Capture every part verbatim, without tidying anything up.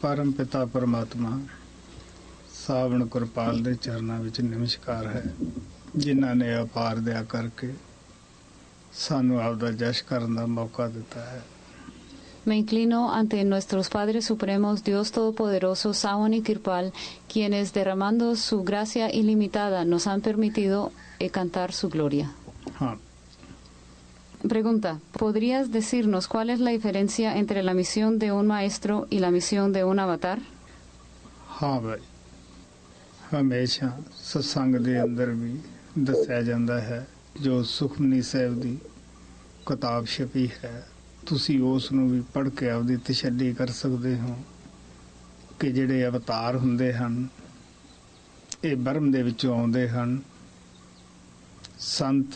परम पिता परमात्मा सावण कृपाल दे चरनां विच नमस्कार है, जिन्हां ने अपार दया करके सानू आपदा जश करन दा मौका दिता है। Me inclino ante nuestros Padres Supremos, Dios Todopoderoso, Sawan y Kirpal, quienes derramando su gracia ilimitada nos han permitido eh, cantar su gloria. हाँ, Pregunta, ¿podrías decirnos cuál es la diferencia entre la misión de un maestro y la misión de un avatar? हाँ भाई, हमेशा सत्संग दे अंदर भी दस्या जांदा है जो सुखमनी साहिब दी किताब छपी है, ਤੁਸੀਂ ਉਸ ਨੂੰ ਵੀ ਪੜ੍ਹ ਕੇ ਆਪਦੀ ਤਸੱਲੀ ਕਰ ਸਕਦੇ ਹੋ ਕਿ ਜਿਹੜੇ ਅਵਤਾਰ ਹੁੰਦੇ ਹਨ ਇਹ ਬਰਮ ਦੇ ਵਿੱਚੋਂ ਆਉਂਦੇ ਹਨ। ਸੰਤ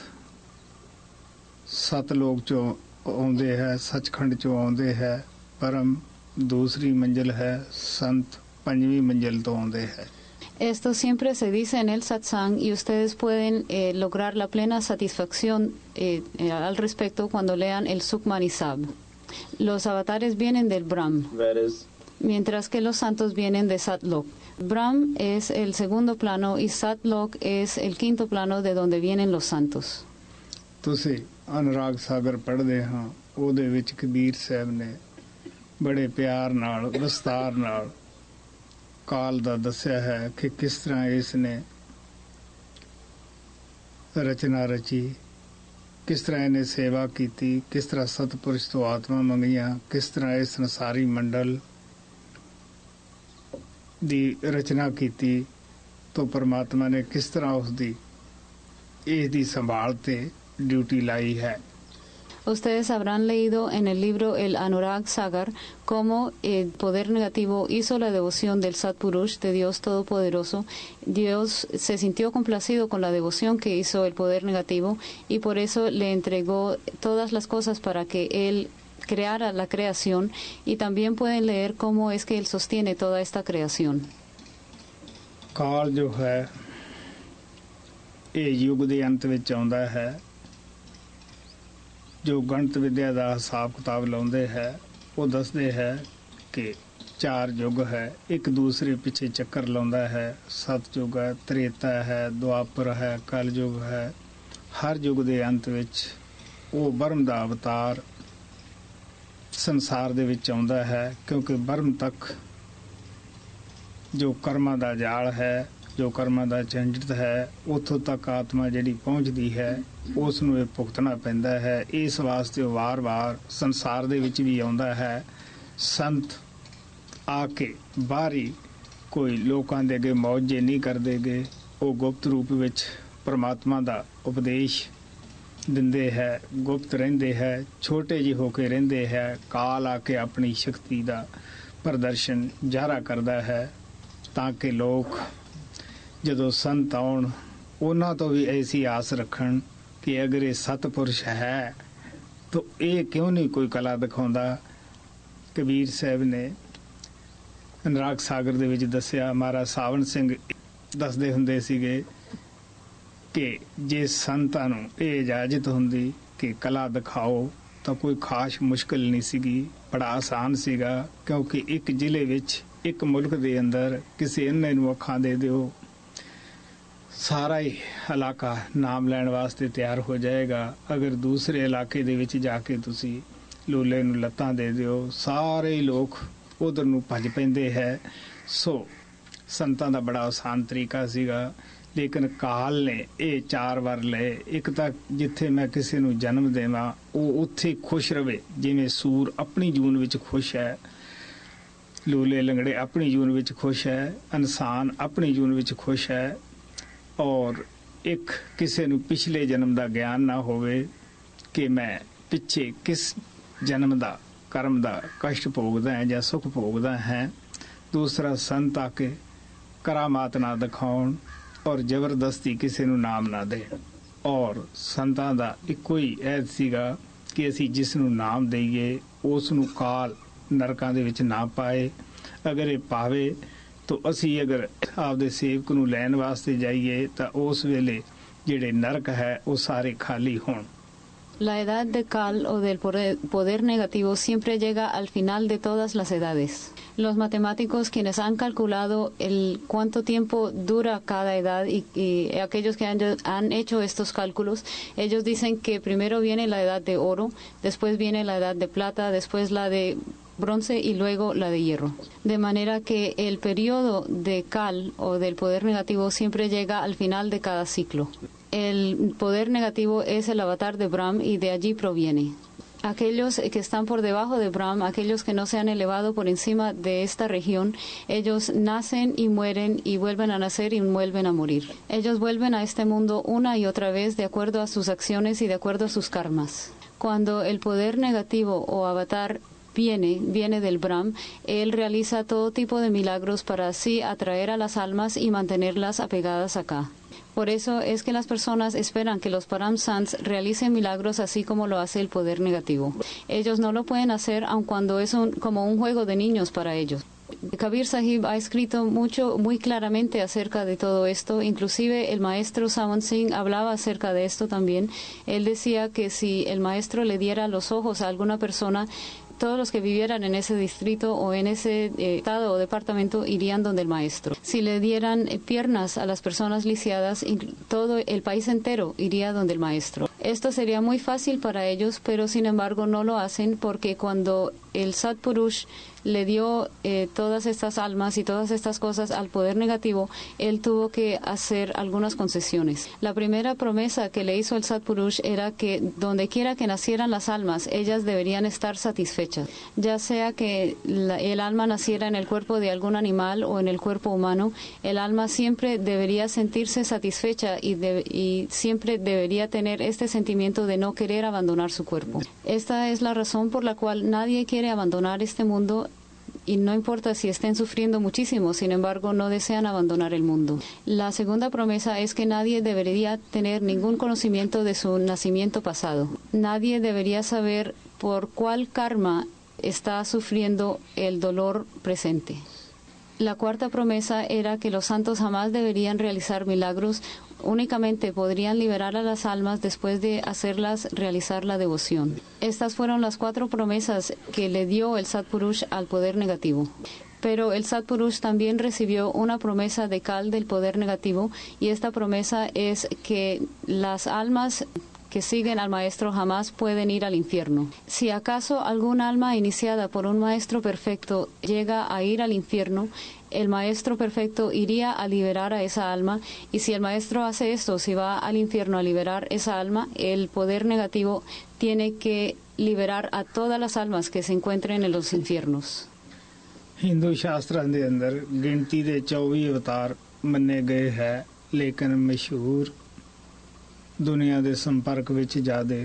ਸਤਲੋਕ ਚੋਂ ਆਉਂਦੇ ਹੈ, ਸੱਚਖੰਡ ਚੋਂ ਆਉਂਦੇ ਹੈ। ਪਰਮ ਦੂਸਰੀ ਮੰਜ਼ਿਲ ਹੈ, ਸੰਤ ਪੰਜਵੀਂ ਮੰਜ਼ਿਲ ਤੋਂ ਆਉਂਦੇ ਹੈ। Esto siempre se dice en el satsang y ustedes pueden eh, lograr la plena satisfacción eh, eh, al respecto cuando lean el Sukhmanisab. Los avatares vienen del Brahm, mientras que los santos vienen de Satlok. Brahm es el segundo plano y Satlok es el quinto plano de donde vienen los santos. ਤੁਸੀਂ ਅਨੁਰਾਗ ਸਾਗਰ ਪੜ੍ਹਦੇ ਹਾਂ, ਉਹਦੇ ਵਿੱਚ ਕਬੀਰ ਸਾਹਿਬ ਨੇ ਬੜੇ ਪਿਆਰ ਨਾਲ ਵਿਸਤਾਰ ਨਾਲ ਕਾਲ ਦਾ ਦੱਸਿਆ ਹੈ ਕਿ ਕਿਸ ਤਰ੍ਹਾਂ ਇਸ ਨੇ ਰਚਨਾ ਰਚੀ, ਕਿਸ ਤਰ੍ਹਾਂ ਇਹਨੇ ਸੇਵਾ ਕੀਤੀ, ਕਿਸ ਤਰ੍ਹਾਂ ਸਤਿਪੁਰਸ਼ ਤੋਂ ਆਤਮਾ ਮੰਗੀਆਂ, ਕਿਸ ਤਰ੍ਹਾਂ ਇਹ ਸੰਸਾਰੀ ਮੰਡਲ ਦੀ ਰਚਨਾ ਕੀਤੀ ਤਾਂ ਪਰਮਾਤਮਾ ਨੇ ਕਿਸ ਤਰ੍ਹਾਂ ਉਸ ਦੀ ਇਸ ਦੀ ਸੰਭਾਲ ਤੇ ਡਿਊਟੀ ਲਾਈ ਹੈ। Ustedes habrán leído en el libro El Anurag Sagar cómo el poder negativo hizo la devoción del Satpurush, de Dios Todopoderoso. Dios se sintió complacido con la devoción que hizo el poder negativo y por eso le entregó todas las cosas para que él creara la creación, y también pueden leer cómo es que él sostiene toda esta creación. ਕਾਲ ਜੋ ਹੈ ਇਹ ਯੁੱਗ ਦੇ ਅੰਤ ਵਿੱਚ ਆਉਂਦਾ ਹੈ। ਜੋ ਗਣਿਤ ਵਿਦਿਆ ਦਾ ਹਿਸਾਬ ਕਿਤਾਬ ਲਾਉਂਦੇ ਹੈ ਉਹ ਦੱਸਦੇ ਹੈ ਕਿ ਚਾਰ ਯੁੱਗ ਹੈ, ਇੱਕ ਦੂਸਰੇ ਪਿੱਛੇ ਚੱਕਰ ਲਾਉਂਦਾ ਹੈ। ਸਤਯੁਗ ਹੈ, ਤ੍ਰੇਤਾ ਹੈ, ਦੁਆਪਰ ਹੈ, ਕਲਯੁਗ ਹੈ। ਹਰ ਯੁੱਗ ਦੇ ਅੰਤ ਵਿੱਚ ਉਹ ਬਰਮ ਦਾ ਅਵਤਾਰ ਸੰਸਾਰ ਦੇ ਵਿੱਚ ਆਉਂਦਾ ਹੈ, ਕਿਉਂਕਿ ਬਰਮ ਤੱਕ ਜੋ ਕਰਮਾਂ ਦਾ ਜਾਲ ਹੈ, ਜੋ ਕਰਮਾਂ ਦਾ ਝੰਜਟ ਹੈ, ਉੱਥੋਂ ਤੱਕ ਆਤਮਾ ਜਿਹੜੀ ਪਹੁੰਚਦੀ ਹੈ ਉਸ ਨੂੰ ਇਹ ਭੁਗਤਣਾ ਪੈਂਦਾ ਹੈ। ਇਸ ਵਾਸਤੇ ਉਹ ਵਾਰ-ਵਾਰ ਸੰਸਾਰ ਦੇ ਵਿੱਚ ਵੀ ਆਉਂਦਾ ਹੈ। ਸੰਤ ਆ ਕੇ ਬਾਹਰੀ ਕੋਈ ਲੋਕਾਂ ਦੇ ਅੱਗੇ ਮੌਜੇ ਨਹੀਂ ਕਰਦੇਗੇ, ਉਹ ਗੁਪਤ ਰੂਪ ਵਿੱਚ ਪਰਮਾਤਮਾ ਦਾ ਉਪਦੇਸ਼ ਦਿੰਦੇ ਹੈ, ਗੁਪਤ ਰਹਿੰਦੇ ਹੈ, ਛੋਟੇ ਜਿਹੇ ਹੋ ਕੇ ਰਹਿੰਦੇ ਹੈ। ਕਾਲ ਆ ਕੇ ਆਪਣੀ ਸ਼ਕਤੀ ਦਾ ਪ੍ਰਦਰਸ਼ਨ ਜ਼ਾਹਰਾ ਕਰਦਾ ਹੈ ਤਾਂ ਕਿ ਲੋਕ ਜਦੋਂ ਸੰਤ ਆਉਣ ਉਹਨਾਂ ਤੋਂ ਵੀ ਐਸੀ ਆਸ ਰੱਖਣ ਕਿ ਅਗਰ ਇਹ ਸਤਪੁਰਸ਼ ਹੈ ਤਾਂ ਇਹ ਕਿਉਂ ਨਹੀਂ ਕੋਈ ਕਲਾ ਦਿਖਾਉਂਦਾ। ਕਬੀਰ ਸਾਹਿਬ ਨੇ ਅਨੁਰਾਗ ਸਾਗਰ ਦੇ ਵਿੱਚ ਦੱਸਿਆ, ਮਹਾਰਾਜ ਸਾਵਣ ਸਿੰਘ ਦੱਸਦੇ ਹੁੰਦੇ ਸੀਗੇ ਕਿ ਜੇ ਸੰਤਾਂ ਨੂੰ ਇਹ ਇਜਾਜ਼ਤ ਹੁੰਦੀ ਕਿ ਕਲਾ ਦਿਖਾਓ ਤਾਂ ਕੋਈ ਖਾਸ ਮੁਸ਼ਕਿਲ ਨਹੀਂ ਸੀਗੀ, ਬੜਾ ਆਸਾਨ ਸੀਗਾ। ਕਿਉਂਕਿ ਇੱਕ ਜ਼ਿਲ੍ਹੇ ਵਿੱਚ, ਇੱਕ ਮੁਲਕ ਦੇ ਅੰਦਰ ਕਿਸੇ ਅੰਨੇ ਨੂੰ ਅੱਖਾਂ ਦੇ ਦਿਓ, ਸਾਰਾ ਹੀ ਇਲਾਕਾ ਨਾਮ ਲੈਣ ਵਾਸਤੇ ਤਿਆਰ ਹੋ ਜਾਏਗਾ। ਅਗਰ ਦੂਸਰੇ ਇਲਾਕੇ ਦੇ ਵਿੱਚ ਜਾ ਕੇ ਤੁਸੀਂ ਲੂਲੇ ਨੂੰ ਲੱਤਾਂ ਦੇ ਦਿਓ, ਸਾਰੇ ਹੀ ਲੋਕ ਉਧਰ ਨੂੰ ਭੱਜ ਪੈਂਦੇ ਹੈ। ਸੋ ਸੰਤਾਂ ਦਾ ਬੜਾ ਆਸਾਨ ਤਰੀਕਾ ਸੀਗਾ, ਲੇਕਿਨ ਕਾਲ ਨੇ ਇਹ ਚਾਰ ਵਾਰ ਲਏ। ਇੱਕ ਤਾਂ ਜਿੱਥੇ ਮੈਂ ਕਿਸੇ ਨੂੰ ਜਨਮ ਦੇਵਾਂ ਉਹ ਉੱਥੇ ਖੁਸ਼ ਰਵੇ, ਜਿਵੇਂ ਸੂਰ ਆਪਣੀ ਜੂਨ ਵਿੱਚ ਖੁਸ਼ ਹੈ, ਲੂਲੇ ਲੰਗੜੇ ਆਪਣੀ ਜੂਨ ਵਿੱਚ ਖੁਸ਼ ਹੈ, ਇਨਸਾਨ ਆਪਣੀ ਜੂਨ ਵਿੱਚ ਖੁਸ਼ ਹੈ। ਔਰ ਇੱਕ ਕਿਸੇ ਨੂੰ ਪਿਛਲੇ ਜਨਮ ਦਾ ਗਿਆਨ ਨਾ ਹੋਵੇ ਕਿ ਮੈਂ ਪਿੱਛੇ ਕਿਸ ਜਨਮ ਦਾ ਕਰਮ ਦਾ ਕਸ਼ਟ ਭੋਗਦਾ ਹੈ ਜਾਂ ਸੁੱਖ ਭੋਗਦਾ ਹੈ। ਦੂਸਰਾ ਸੰਤ ਆ ਕੇ ਕਰਾਮਾਤ ਨਾ ਦਿਖਾਉਣ ਔਰ ਜ਼ਬਰਦਸਤੀ ਕਿਸੇ ਨੂੰ ਨਾਮ ਨਾ ਦੇ। ਔਰ ਸੰਤਾਂ ਦਾ ਇੱਕੋ ਹੀ ਐਤ ਸੀਗਾ ਕਿ ਅਸੀਂ ਜਿਸ ਨੂੰ ਨਾਮ ਦੇਈਏ ਉਸ ਨੂੰ ਕਾਲ ਨਰਕਾਂ ਦੇ ਵਿੱਚ ਨਾ ਪਾਏ। ਅਗਰ ਇਹ ਪਾਵੇ ਤਾਂ ਅਸੀਂ ਅਗਰ ਆਪਦੇ ਸੇਵਕ ਨੂੰ ਲੈਣ ਵਾਸਤੇ ਜਾਈਏ ਤਾਂ ਉਸ ਵੇਲੇ ਜਿਹੜੇ ਨਰਕ ਹੈ ਉਹ ਸਾਰੇ ਖਾਲੀ ਹੋਣ। La edad de Kal o del poder negativo siempre llega al final de todas las edades. Los matemáticos quienes han calculado el cuánto tiempo dura cada edad y, y aquellos que han, han hecho estos cálculos, ellos dicen que primero viene la edad de oro, después viene la edad de plata, después la de bronce y luego la de hierro. De manera que el periodo de Kal o del poder negativo siempre llega al final de cada ciclo. El poder negativo es el avatar de Brahm y de allí proviene. Aquellos que están por debajo de Brahm, aquellos que no se han elevado por encima de esta región, ellos nacen y mueren y vuelven a nacer y vuelven a morir. Ellos vuelven a este mundo una y otra vez de acuerdo a sus acciones y de acuerdo a sus karmas. Cuando el poder negativo o avatar viene, viene del Brahm, él realiza todo tipo de milagros para así atraer a las almas y mantenerlas apegadas acá. Por eso es que las personas esperan que los Param Sants realicen milagros así como lo hace el poder negativo. Ellos no lo pueden hacer aun cuando es un, como un juego de niños para ellos. Kabir Sahib ha escrito mucho, muy claramente acerca de todo esto. Inclusive el maestro Sawan Singh hablaba acerca de esto también. Él decía que si el maestro le diera los ojos a alguna persona, todos los que vivieran en ese distrito o en ese eh, estado o departamento irían donde el maestro. Si le dieran eh, piernas a las personas lisiadas, todo el país entero iría donde el maestro. Esto sería muy fácil para ellos, pero sin embargo no lo hacen porque cuando el Satpurush le dio eh, todas estas almas y todas estas cosas al poder negativo, él tuvo que hacer algunas concesiones. La primera promesa que le hizo el Satpurush era que donde quiera que nacieran las almas, ellas deberían estar satisfechas. Ya sea que la, el alma naciera en el cuerpo de algún animal o en el cuerpo humano, el alma siempre debería sentirse satisfecha y, de, y siempre debería tener este sentimiento de no querer abandonar su cuerpo. Esta es la razón por la cual nadie quiere abandonar este mundo. Y no importa si estén sufriendo muchísimo, sin embargo, no desean abandonar el mundo. La segunda promesa es que nadie debería tener ningún conocimiento de su nacimiento pasado. Nadie debería saber por cuál karma está sufriendo el dolor presente. La cuarta promesa era que los santos jamás deberían realizar milagros, únicamente podrían liberar a las almas después de hacerlas realizar la devoción. Estas fueron las cuatro promesas que le dio el Satpurush al poder negativo. Pero el Satpurush también recibió una promesa de Kal del poder negativo, y esta promesa es que las almas que siguen al maestro jamás pueden ir al infierno. Si acaso algún alma iniciada por un maestro perfecto llega a ir al infierno, el maestro perfecto iría a liberar a esa alma, y si el maestro hace esto, si va al infierno a liberar esa alma, el poder negativo tiene que liberar a todas las almas que se encuentren en los infiernos. Hindu शास्त्रां दे अंदर गिनती दे चौबीस अवतार मन्ने गए है, लेकिन मशहूर दुनिया दे संपर्क विच ज्यादा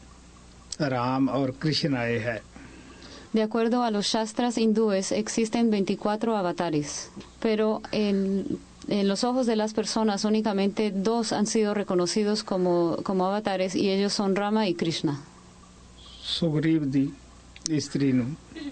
राम और कृष्ण आए है. De acuerdo a los shastras hindúes, existen veinticuatro avatares, pero en, en los ojos de las personas únicamente dos han sido reconocidos como, como avatares, y ellos son Rama y Krishna. Sugriva दी स्त्री नूं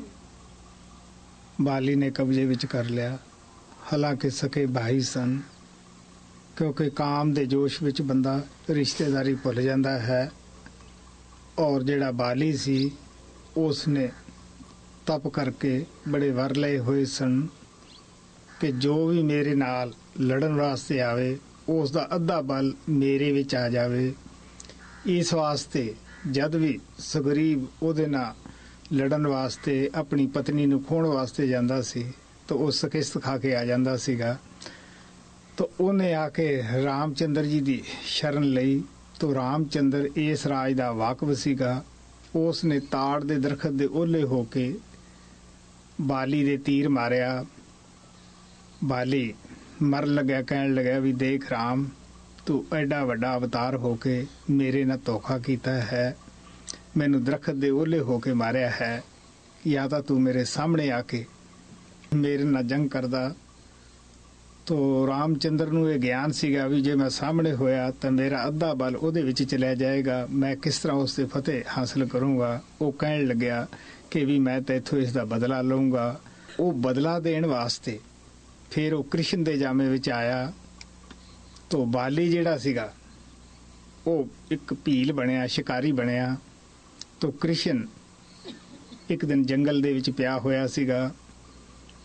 बाली ने कब्जे विच कर लिया, हालांकि सके भाई सन, क्योंकि काम दे जोश विच बंदा रिश्तेदारी भुल जाता है. और जिहड़ा बाली सी उसने तप करके बड़े वर लए हुए सन कि जो भी मेरे नाल लड़न वास्ते आवे उसका अद्धा बल मेरे विच आ जावे. इस वास्ते जद भी सुग्रीव उहदे नाल लड़न वास्ते अपनी पत्नी नूं खोण वास्ते जांदा सी तो वो सकिस्त खा के आ जांदा सीगा. तो उन्हें आके रामचंद्र जी दी शरण लई. तो रामचंद्र इस राज दा वाकफ सीगा. उसने ताड़ दे दरखत दे ओले होके बाली दे तीर मारिया. बाली मर लग्या, कहन लग्या भी देख राम, तू एडा वड्डा अवतार होके मेरे नाल धोखा कीता है, मैनू दरखत दे ओले होके मारिया है, या तो तू मेरे सामने आके मेरे नाल जंग करदा. तो रामचंद्र नूं ये ज्ञान सीगा भी जे मैं सामने होया तो मेरा अद्धा बल उहदे विच चला जाएगा, मैं किस तरह उससे फतेह हासिल करूँगा. वो कहन लग्या कि भी मैं तो इत्थों इसदा बदला लूँगा. वो बदला देण वास्ते फिर वो कृष्ण दे जामे विच आया. तो बाली जिहड़ा सीगा वो एक भील बनिया, शिकारी बनिया. तो कृष्ण एक दिन जंगल दे विच पिया होया सीगा.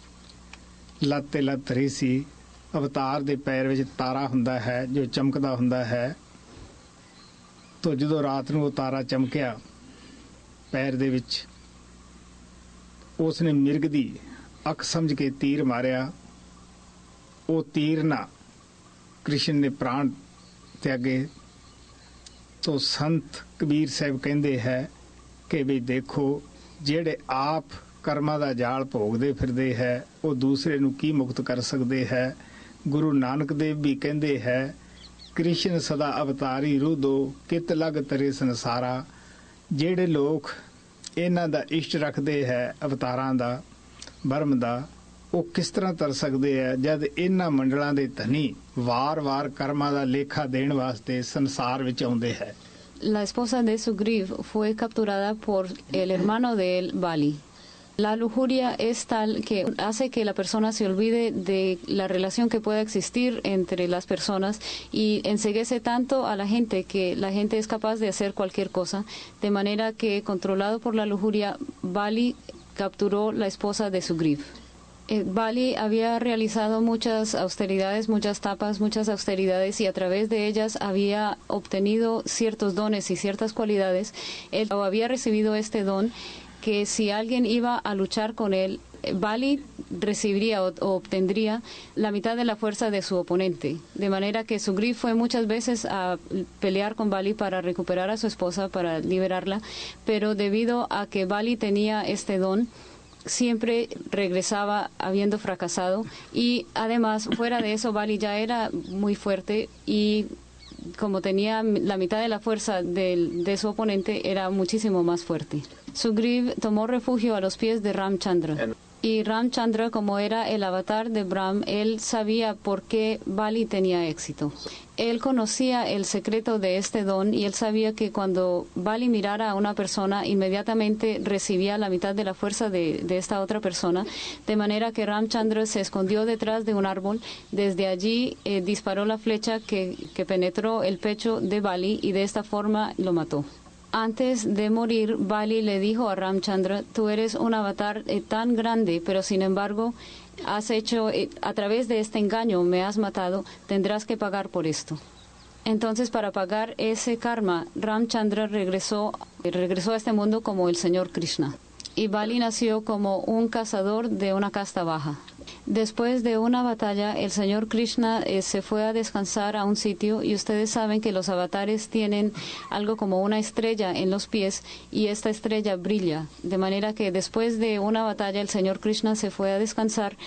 ਲੱਤ ਤੇ ਲੱਤ ਰਹੀ ਸੀ। ਅਵਤਾਰ ਦੇ ਪੈਰ ਵਿੱਚ ਤਾਰਾ ਹੁੰਦਾ ਹੈ ਜੋ ਚਮਕਦਾ ਹੁੰਦਾ ਹੈ। ਤੋ ਜਦੋਂ ਰਾਤ ਨੂੰ ਉਹ ਤਾਰਾ ਚਮਕਿਆ ਪੈਰ ਦੇ ਵਿੱਚ, ਉਸਨੇ ਮਿਰਗ ਦੀ ਅੱਖ ਸਮਝ ਕੇ ਤੀਰ ਮਾਰਿਆ। ਉਹ ਤੀਰ ਨਾਲ ਕ੍ਰਿਸ਼ਨ ਨੇ ਪ੍ਰਾਣ ਤਿਆਗੇ। ਤੋ ਸੰਤ ਕਬੀਰ ਸਾਹਿਬ ਕਹਿੰਦੇ ਹੈ ਕਿ ਵੀ ਦੇਖੋ, ਜਿਹੜੇ ਆਪ ਕਰਮਾਂ ਦਾ ਜਾਲ ਭੋਗਦੇ ਫਿਰਦੇ ਹੈ ਉਹ ਦੂਸਰੇ ਨੂੰ ਕੀ ਮੁਕਤ ਕਰ ਸਕਦੇ ਹੈ। ਗੁਰੂ ਨਾਨਕ ਦੇਵ ਵੀ ਕਹਿੰਦੇ ਹੈ, ਕ੍ਰਿਸ਼ਨ ਸਦਾ ਅਵਤਾਰੀ ਰੂਦੋ ਕਿਤ ਲਗ ਤਰੇ ਸੰਸਾਰਾ। ਜਿਹੜੇ ਲੋਕ ਇਹਨਾਂ ਦਾ ਇਸ਼ਟ ਰੱਖਦੇ ਹੈ ਅਵਤਾਰਾਂ ਦਾ, ਬਰਮ ਦਾ, ਉਹ ਕਿਸ ਤਰ੍ਹਾਂ ਤਰ ਸਕਦੇ ਹੈ ਜਦ ਇਹਨਾਂ ਮੰਡਲਾਂ ਦੇ ਧਨੀ ਵਾਰ-ਵਾਰ ਕਰਮਾਂ ਦਾ ਲੇਖਾ ਦੇਣ ਵਾਸਤੇ ਸੰਸਾਰ ਵਿੱਚ ਆਉਂਦੇ ਹੈ। La esposa de Sugriv fue capturada por el hermano de él, Bali. La lujuria es tal que hace que la persona se olvide de la relación que pueda existir entre las personas y enceguece tanto a la gente que la gente es capaz de hacer cualquier cosa, de manera que, controlado por la lujuria, Bali capturó la esposa de Sugriv. Eh, Bali había realizado muchas austeridades, muchas tapas, muchas austeridades y a través de ellas había obtenido ciertos dones y ciertas cualidades. Él había recibido este don que si alguien iba a luchar con él, Bali recibiría o, o obtendría la mitad de la fuerza de su oponente. De manera que Sugriv fue muchas veces a pelear con Bali para recuperar a su esposa, para liberarla, pero debido a que Bali tenía este don, siempre regresaba habiendo fracasado y además fuera de eso Bali ya era muy fuerte y como tenía la mitad de la fuerza de, de su oponente era muchísimo más fuerte. Sugriv tomó refugio a los pies de Ramchandra. Y Ramchandra, como era el avatar de Brahm, él sabía por qué Bali tenía éxito. Él conocía el secreto de este don y él sabía que cuando Bali mirara a una persona, inmediatamente recibía la mitad de la fuerza de, de esta otra persona, de manera que Ramchandra se escondió detrás de un árbol. Desde allí eh, disparó la flecha que, que penetró el pecho de Bali y de esta forma lo mató. Antes de morir, Bali le dijo a Ramchandra, tú eres un avatar eh, tan grande, pero sin embargo has hecho, eh, a través de este engaño me has matado, tendrás que pagar por esto. Entonces, para pagar ese karma, Ramchandra regresó, eh, regresó a este mundo como el señor Krishna. Y Bali nació como un cazador de una casta baja. Después de una batalla, el señor Krishna eh, se fue a descansar a un sitio y ustedes saben que los avatares tienen algo como una estrella en los pies y esta estrella brilla. De manera que después de una batalla el señor Krishna se fue a descansar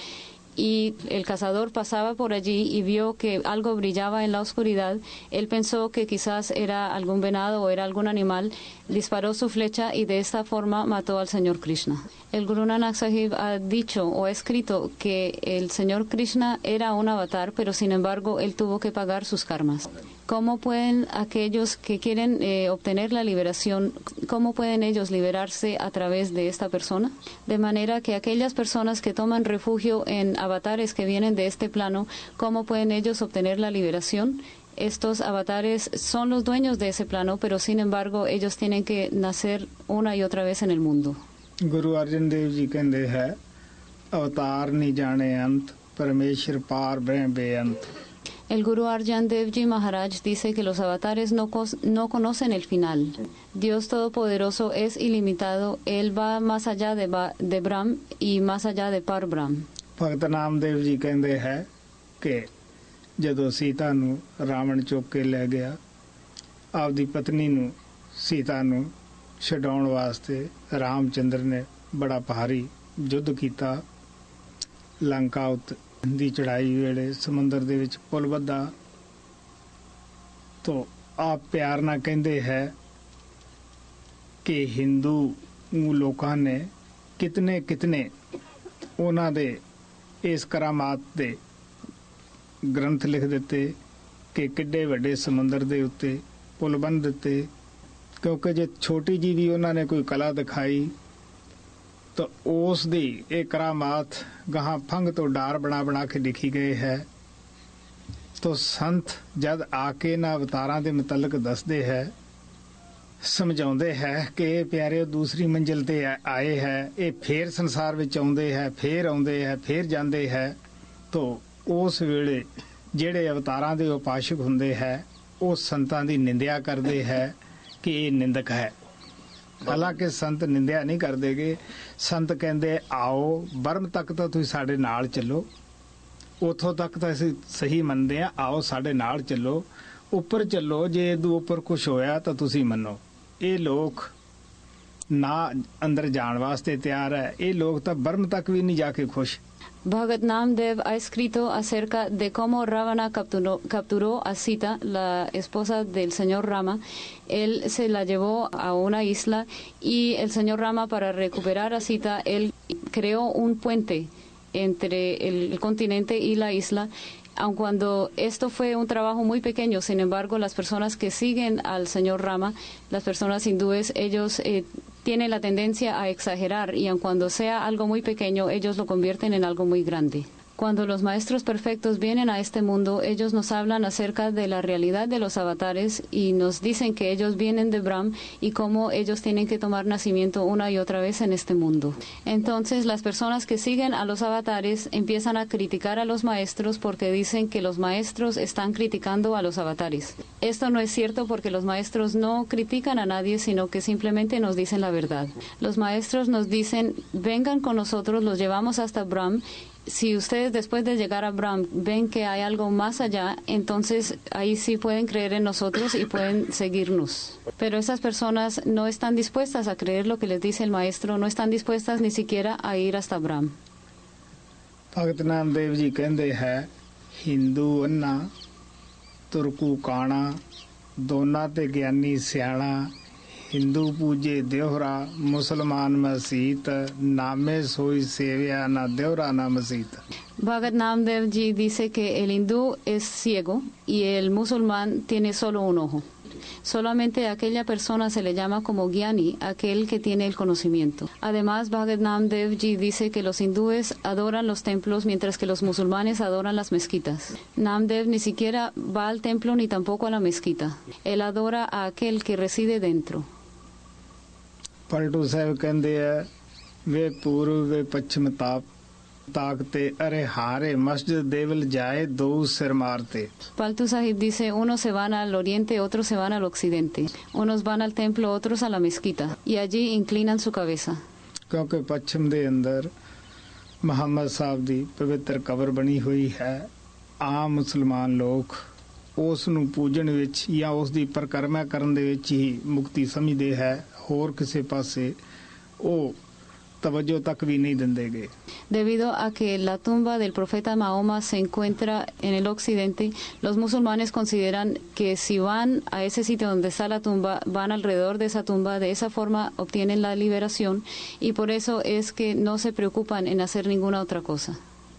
y el cazador pasaba por allí y vio que algo brillaba en la oscuridad. Él pensó que quizás era algún venado o era algún animal, disparó su flecha y de esta forma mató al señor Krishna. El Guru Nanak Sahib ha dicho o ha escrito que el señor Krishna era un avatar, pero sin embargo él tuvo que pagar sus karmas. ¿Cómo pueden aquellos que quieren eh, obtener la liberación, cómo pueden ellos liberarse a través de esta persona? De manera que aquellas personas que toman refugio en avatares que vienen de este plano, ¿cómo pueden ellos obtener la liberación? Estos avatares son los dueños de ese plano, pero sin embargo ellos tienen que nacer una y otra vez en el mundo. Guru Arjan Dev Ji ਕਹਿੰਦੇ ਹੈ, ਅਵਤਾਰ ਨਹੀਂ ਜਾਣੇ ਅੰਤ, ਪਰਮੇਸ਼ਰ ਪਾਰ ਬ੍ਰਹਮ ਬੇਅੰਤ. El Guru Arjan Dev Ji Maharaj dice que los avatares no, no conocen el final. Dios Todopoderoso es ilimitado, Él va más allá de, de Brahm y más allá de Par Brahm. ਭਗਤ ਨਾਮਦੇਵ ਜੀ ਕਹਿੰਦੇ ਹੈ ਕਿ ਜਦੋਂ ਸੀਤਾ ਨੂੰ ਰਾਵਣ ਚੁੱਕ ਕੇ ਲੈ ਗਿਆ, ਆਪਦੀ ਪਤਨੀ ਨੂੰ ਸੀਤਾ ਨੂੰ ਛਡਾਉਣ ਵਾਸਤੇ ਰਾਮਚੰਦਰ ਨੇ ਬੜਾ ਭਾਰੀ ਯੁੱਧ ਕੀਤਾ। ਲੰਕਾ ਉੱਤੇ ਦੀ ਚੜਾਈ ਵੇਲੇ ਸਮੁੰਦਰ ਦੇ ਵਿੱਚ ਪੁਲ ਬੱਧਾ ਤੋ ਆਪ ਪਿਆਰ ਨਾਲ ਕਹਿੰਦੇ ਹੈ ਕਿ ਹਿੰਦੂ ਲੋਕਾਂ ਨੇ ਕਿਤਨੇ ਕਿਤਨੇ ਉਹਨਾਂ ਦੇ ਇਸ ਕਰਾਮਾਤ ਦੇ ਗ੍ਰੰਥ ਲਿਖ ਦਿੱਤੇ ਕਿ ਕਿੱਡੇ ਵੱਡੇ ਸਮੁੰਦਰ ਦੇ ਉੱਤੇ ਪੁਲ ਬੰਨ ਦਿੱਤੇ, ਕਿਉਂਕਿ ਜੇ ਛੋਟੀ ਜੀ ਵੀ ਉਹਨਾਂ ਨੇ ਕੋਈ ਕਲਾ ਦਿਖਾਈ ਤਾਂ ਉਸ ਦੀ ਇਹ ਕਰਾਮਾਤ ਗਾਹਾਂ ਫੰਗ ਤੋਂ ਡਾਰ ਬਣਾ ਬਣਾ ਕੇ ਲਿਖੀ ਗਏ ਹੈ। ਤੋ ਸੰਤ ਜਦ ਆ ਕੇ ਨਾ ਅਵਤਾਰਾਂ ਦੇ ਮੁਤਲਕ ਦੱਸਦੇ ਹੈ ਸਮਝਾਉਂਦੇ ਹੈ ਕਿ ਇਹ ਪਿਆਰਿਓ ਦੂਸਰੀ ਮੰਜ਼ਿਲ ਤੇ ਆ- ਆਏ ਹੈ, ਇਹ ਫੇਰ ਸੰਸਾਰ ਵਿੱਚ ਆਉਂਦੇ ਹੈ, ਫੇਰ ਆਉਂਦੇ ਹੈ, ਫੇਰ ਜਾਂਦੇ ਹੈ। ਤੋ ਉਸ ਵੇਲੇ ਜਿਹੜੇ ਅਵਤਾਰਾਂ ਦੇ ਉਪਾਸ਼ਕ ਹੁੰਦੇ ਹੈ ਉਹ ਸੰਤਾਂ ਦੀ ਨਿੰਦਿਆ ਕਰਦੇ ਹੈ ਕਿ ਇਹ ਨਿੰਦਕ ਹੈ। ਹਾਲਾਂਕਿ ਸੰਤ ਨਿੰਦਿਆ ਨਹੀਂ ਕਰਦੇਗੇ। ਸੰਤ ਕਹਿੰਦੇ ਆਓ ਬਰਮ ਤੱਕ ਤਾਂ ਤੁਸੀਂ ਸਾਡੇ ਨਾਲ ਚੱਲੋ, ਉੱਥੋਂ ਤੱਕ ਤਾਂ ਅਸੀਂ ਸਹੀ ਮੰਨਦੇ ਹਾਂ, ਆਓ ਸਾਡੇ ਨਾਲ ਚੱਲੋ, ਉੱਪਰ ਚੱਲੋ, ਜੇ ਇਹਦੂ ਉੱਪਰ ਕੁਝ ਹੋਇਆ ਤਾਂ ਤੁਸੀਂ ਮੰਨੋ। ਇਹ ਲੋਕ ਨਾ ਅੰਦਰ ਜਾਣ ਵਾਸਤੇ ਤਿਆਰ ਹੈ, ਇਹ ਲੋਕ ਤਾਂ ਬਰਮ ਤੱਕ ਵੀ ਨਹੀਂ ਜਾ ਕੇ ਖੁਸ਼। Bhagat Namdev ha escrito acerca de cómo Ravana capturó, capturó a Sita, la esposa del señor Rama. Él se la llevó a una isla y el señor Rama, para recuperar a Sita, él creó un puente entre el, el continente y la isla. Aun cuando esto fue un trabajo muy pequeño, sin embargo, las personas que siguen al señor Rama, las personas hindúes, ellos eh, tienen la tendencia a exagerar y aun cuando sea algo muy pequeño, ellos lo convierten en algo muy grande. Cuando los maestros perfectos vienen a este mundo, ellos nos hablan acerca de la realidad de los avatares y nos dicen que ellos vienen de Brahm y cómo ellos tienen que tomar nacimiento una y otra vez en este mundo. Entonces, las personas que siguen a los avatares empiezan a criticar a los maestros porque dicen que los maestros están criticando a los avatares. Esto no es cierto porque los maestros no critican a nadie, sino que simplemente nos dicen la verdad. Los maestros nos dicen, vengan con nosotros, los llevamos hasta Brahm. Si ustedes después de llegar a Brahm ven que hay algo más allá, entonces ahí sí pueden creer en nosotros y pueden seguirnos. Pero esas personas no están dispuestas a creer lo que les dice el maestro, no están dispuestas ni siquiera a ir hasta Brahm. ਭਗਤ ਨਾਮਦੇਵ ਜੀ ਕਹਿੰਦੇ ਹੈ ਹਿੰਦੂ ਅੰਨਾ ਤੁਰਕੂ ਕਾਣਾ ਦੋਨਾਂ ਤੇ ਗਿਆਨੀ ਸਿਆਣਾ हिंदू पूजे देवरा मुसलमान मसीत नामे सोई सेविया ना देवरा ना मसीत। Bhagat Namdev ji dice que el hindú es ciego y el musulmán tiene solo un ojo. Solamente a aquella persona se le llama como Gyani, aquel que tiene el conocimiento. Además, Bhagat Namdev ji dice que los hindúes adoran los templos mientras que los musulmanes adoran las mezquitas. Namdev ni siquiera va al templo ni tampoco a la mezquita. Él adora a aquel que reside dentro. Paltu ਸਾਹਿਬ ਕਹਿੰਦੇ ਆ ਵੇ ਪੂਰਬ ਵੇ ਪੱਛਮ ਤਾਪ ਤਾਕ ਤੇ ਅਰੇ ਹਾਰੇ ਮਸਜਿਦ ਦੇਵਲ ਜਾਏ ਦੋ ਸਿਰ ਮਾਰਤੇ। Paltu Sahib dice, unos se van al oriente, otros se van al occidente. Unos van al templo, otros a la mezquita. Y allí inclinan su cabeza. ਕਿਉਂਕਿ ਪੱਛਮ ਦੇ ਅੰਦਰ ਮੁਹੰਮਦ ਸਾਹਿਬ ਦੀ ਪਵਿੱਤਰ ਕਬਰ ਬਣੀ ਹੋਈ ਹੈ। ਆਮ ਮੁਸਲਮਾਨ ਲੋਕ ਉਸ ਨੂੰ ਪੂਜਣ ਵਿੱਚ ਜਾਂ ਉਸ ਦੀ ਪਰਿਕਰਮਾ ਕਰਨ ਦੇ ਵਿੱਚ ਹੀ ਮੁਕਤੀ ਸਮਝਦੇ ਹੈ, ਹੋਰ ਕਿਸੇ ਪਾਸੇ ਉਹ ਤਵੱਜੋ ਤੱਕ ਵੀ ਨਹੀਂ ਦਿੰਦੇਗੇ। Debido a que la tumba del profeta Mahoma se encuentra en el occidente, los musulmanes consideran que si van a ese sitio donde está la tumba, van alrededor de esa tumba, de esa forma obtienen la liberación y por eso es que no se preocupan en hacer ninguna otra cosa.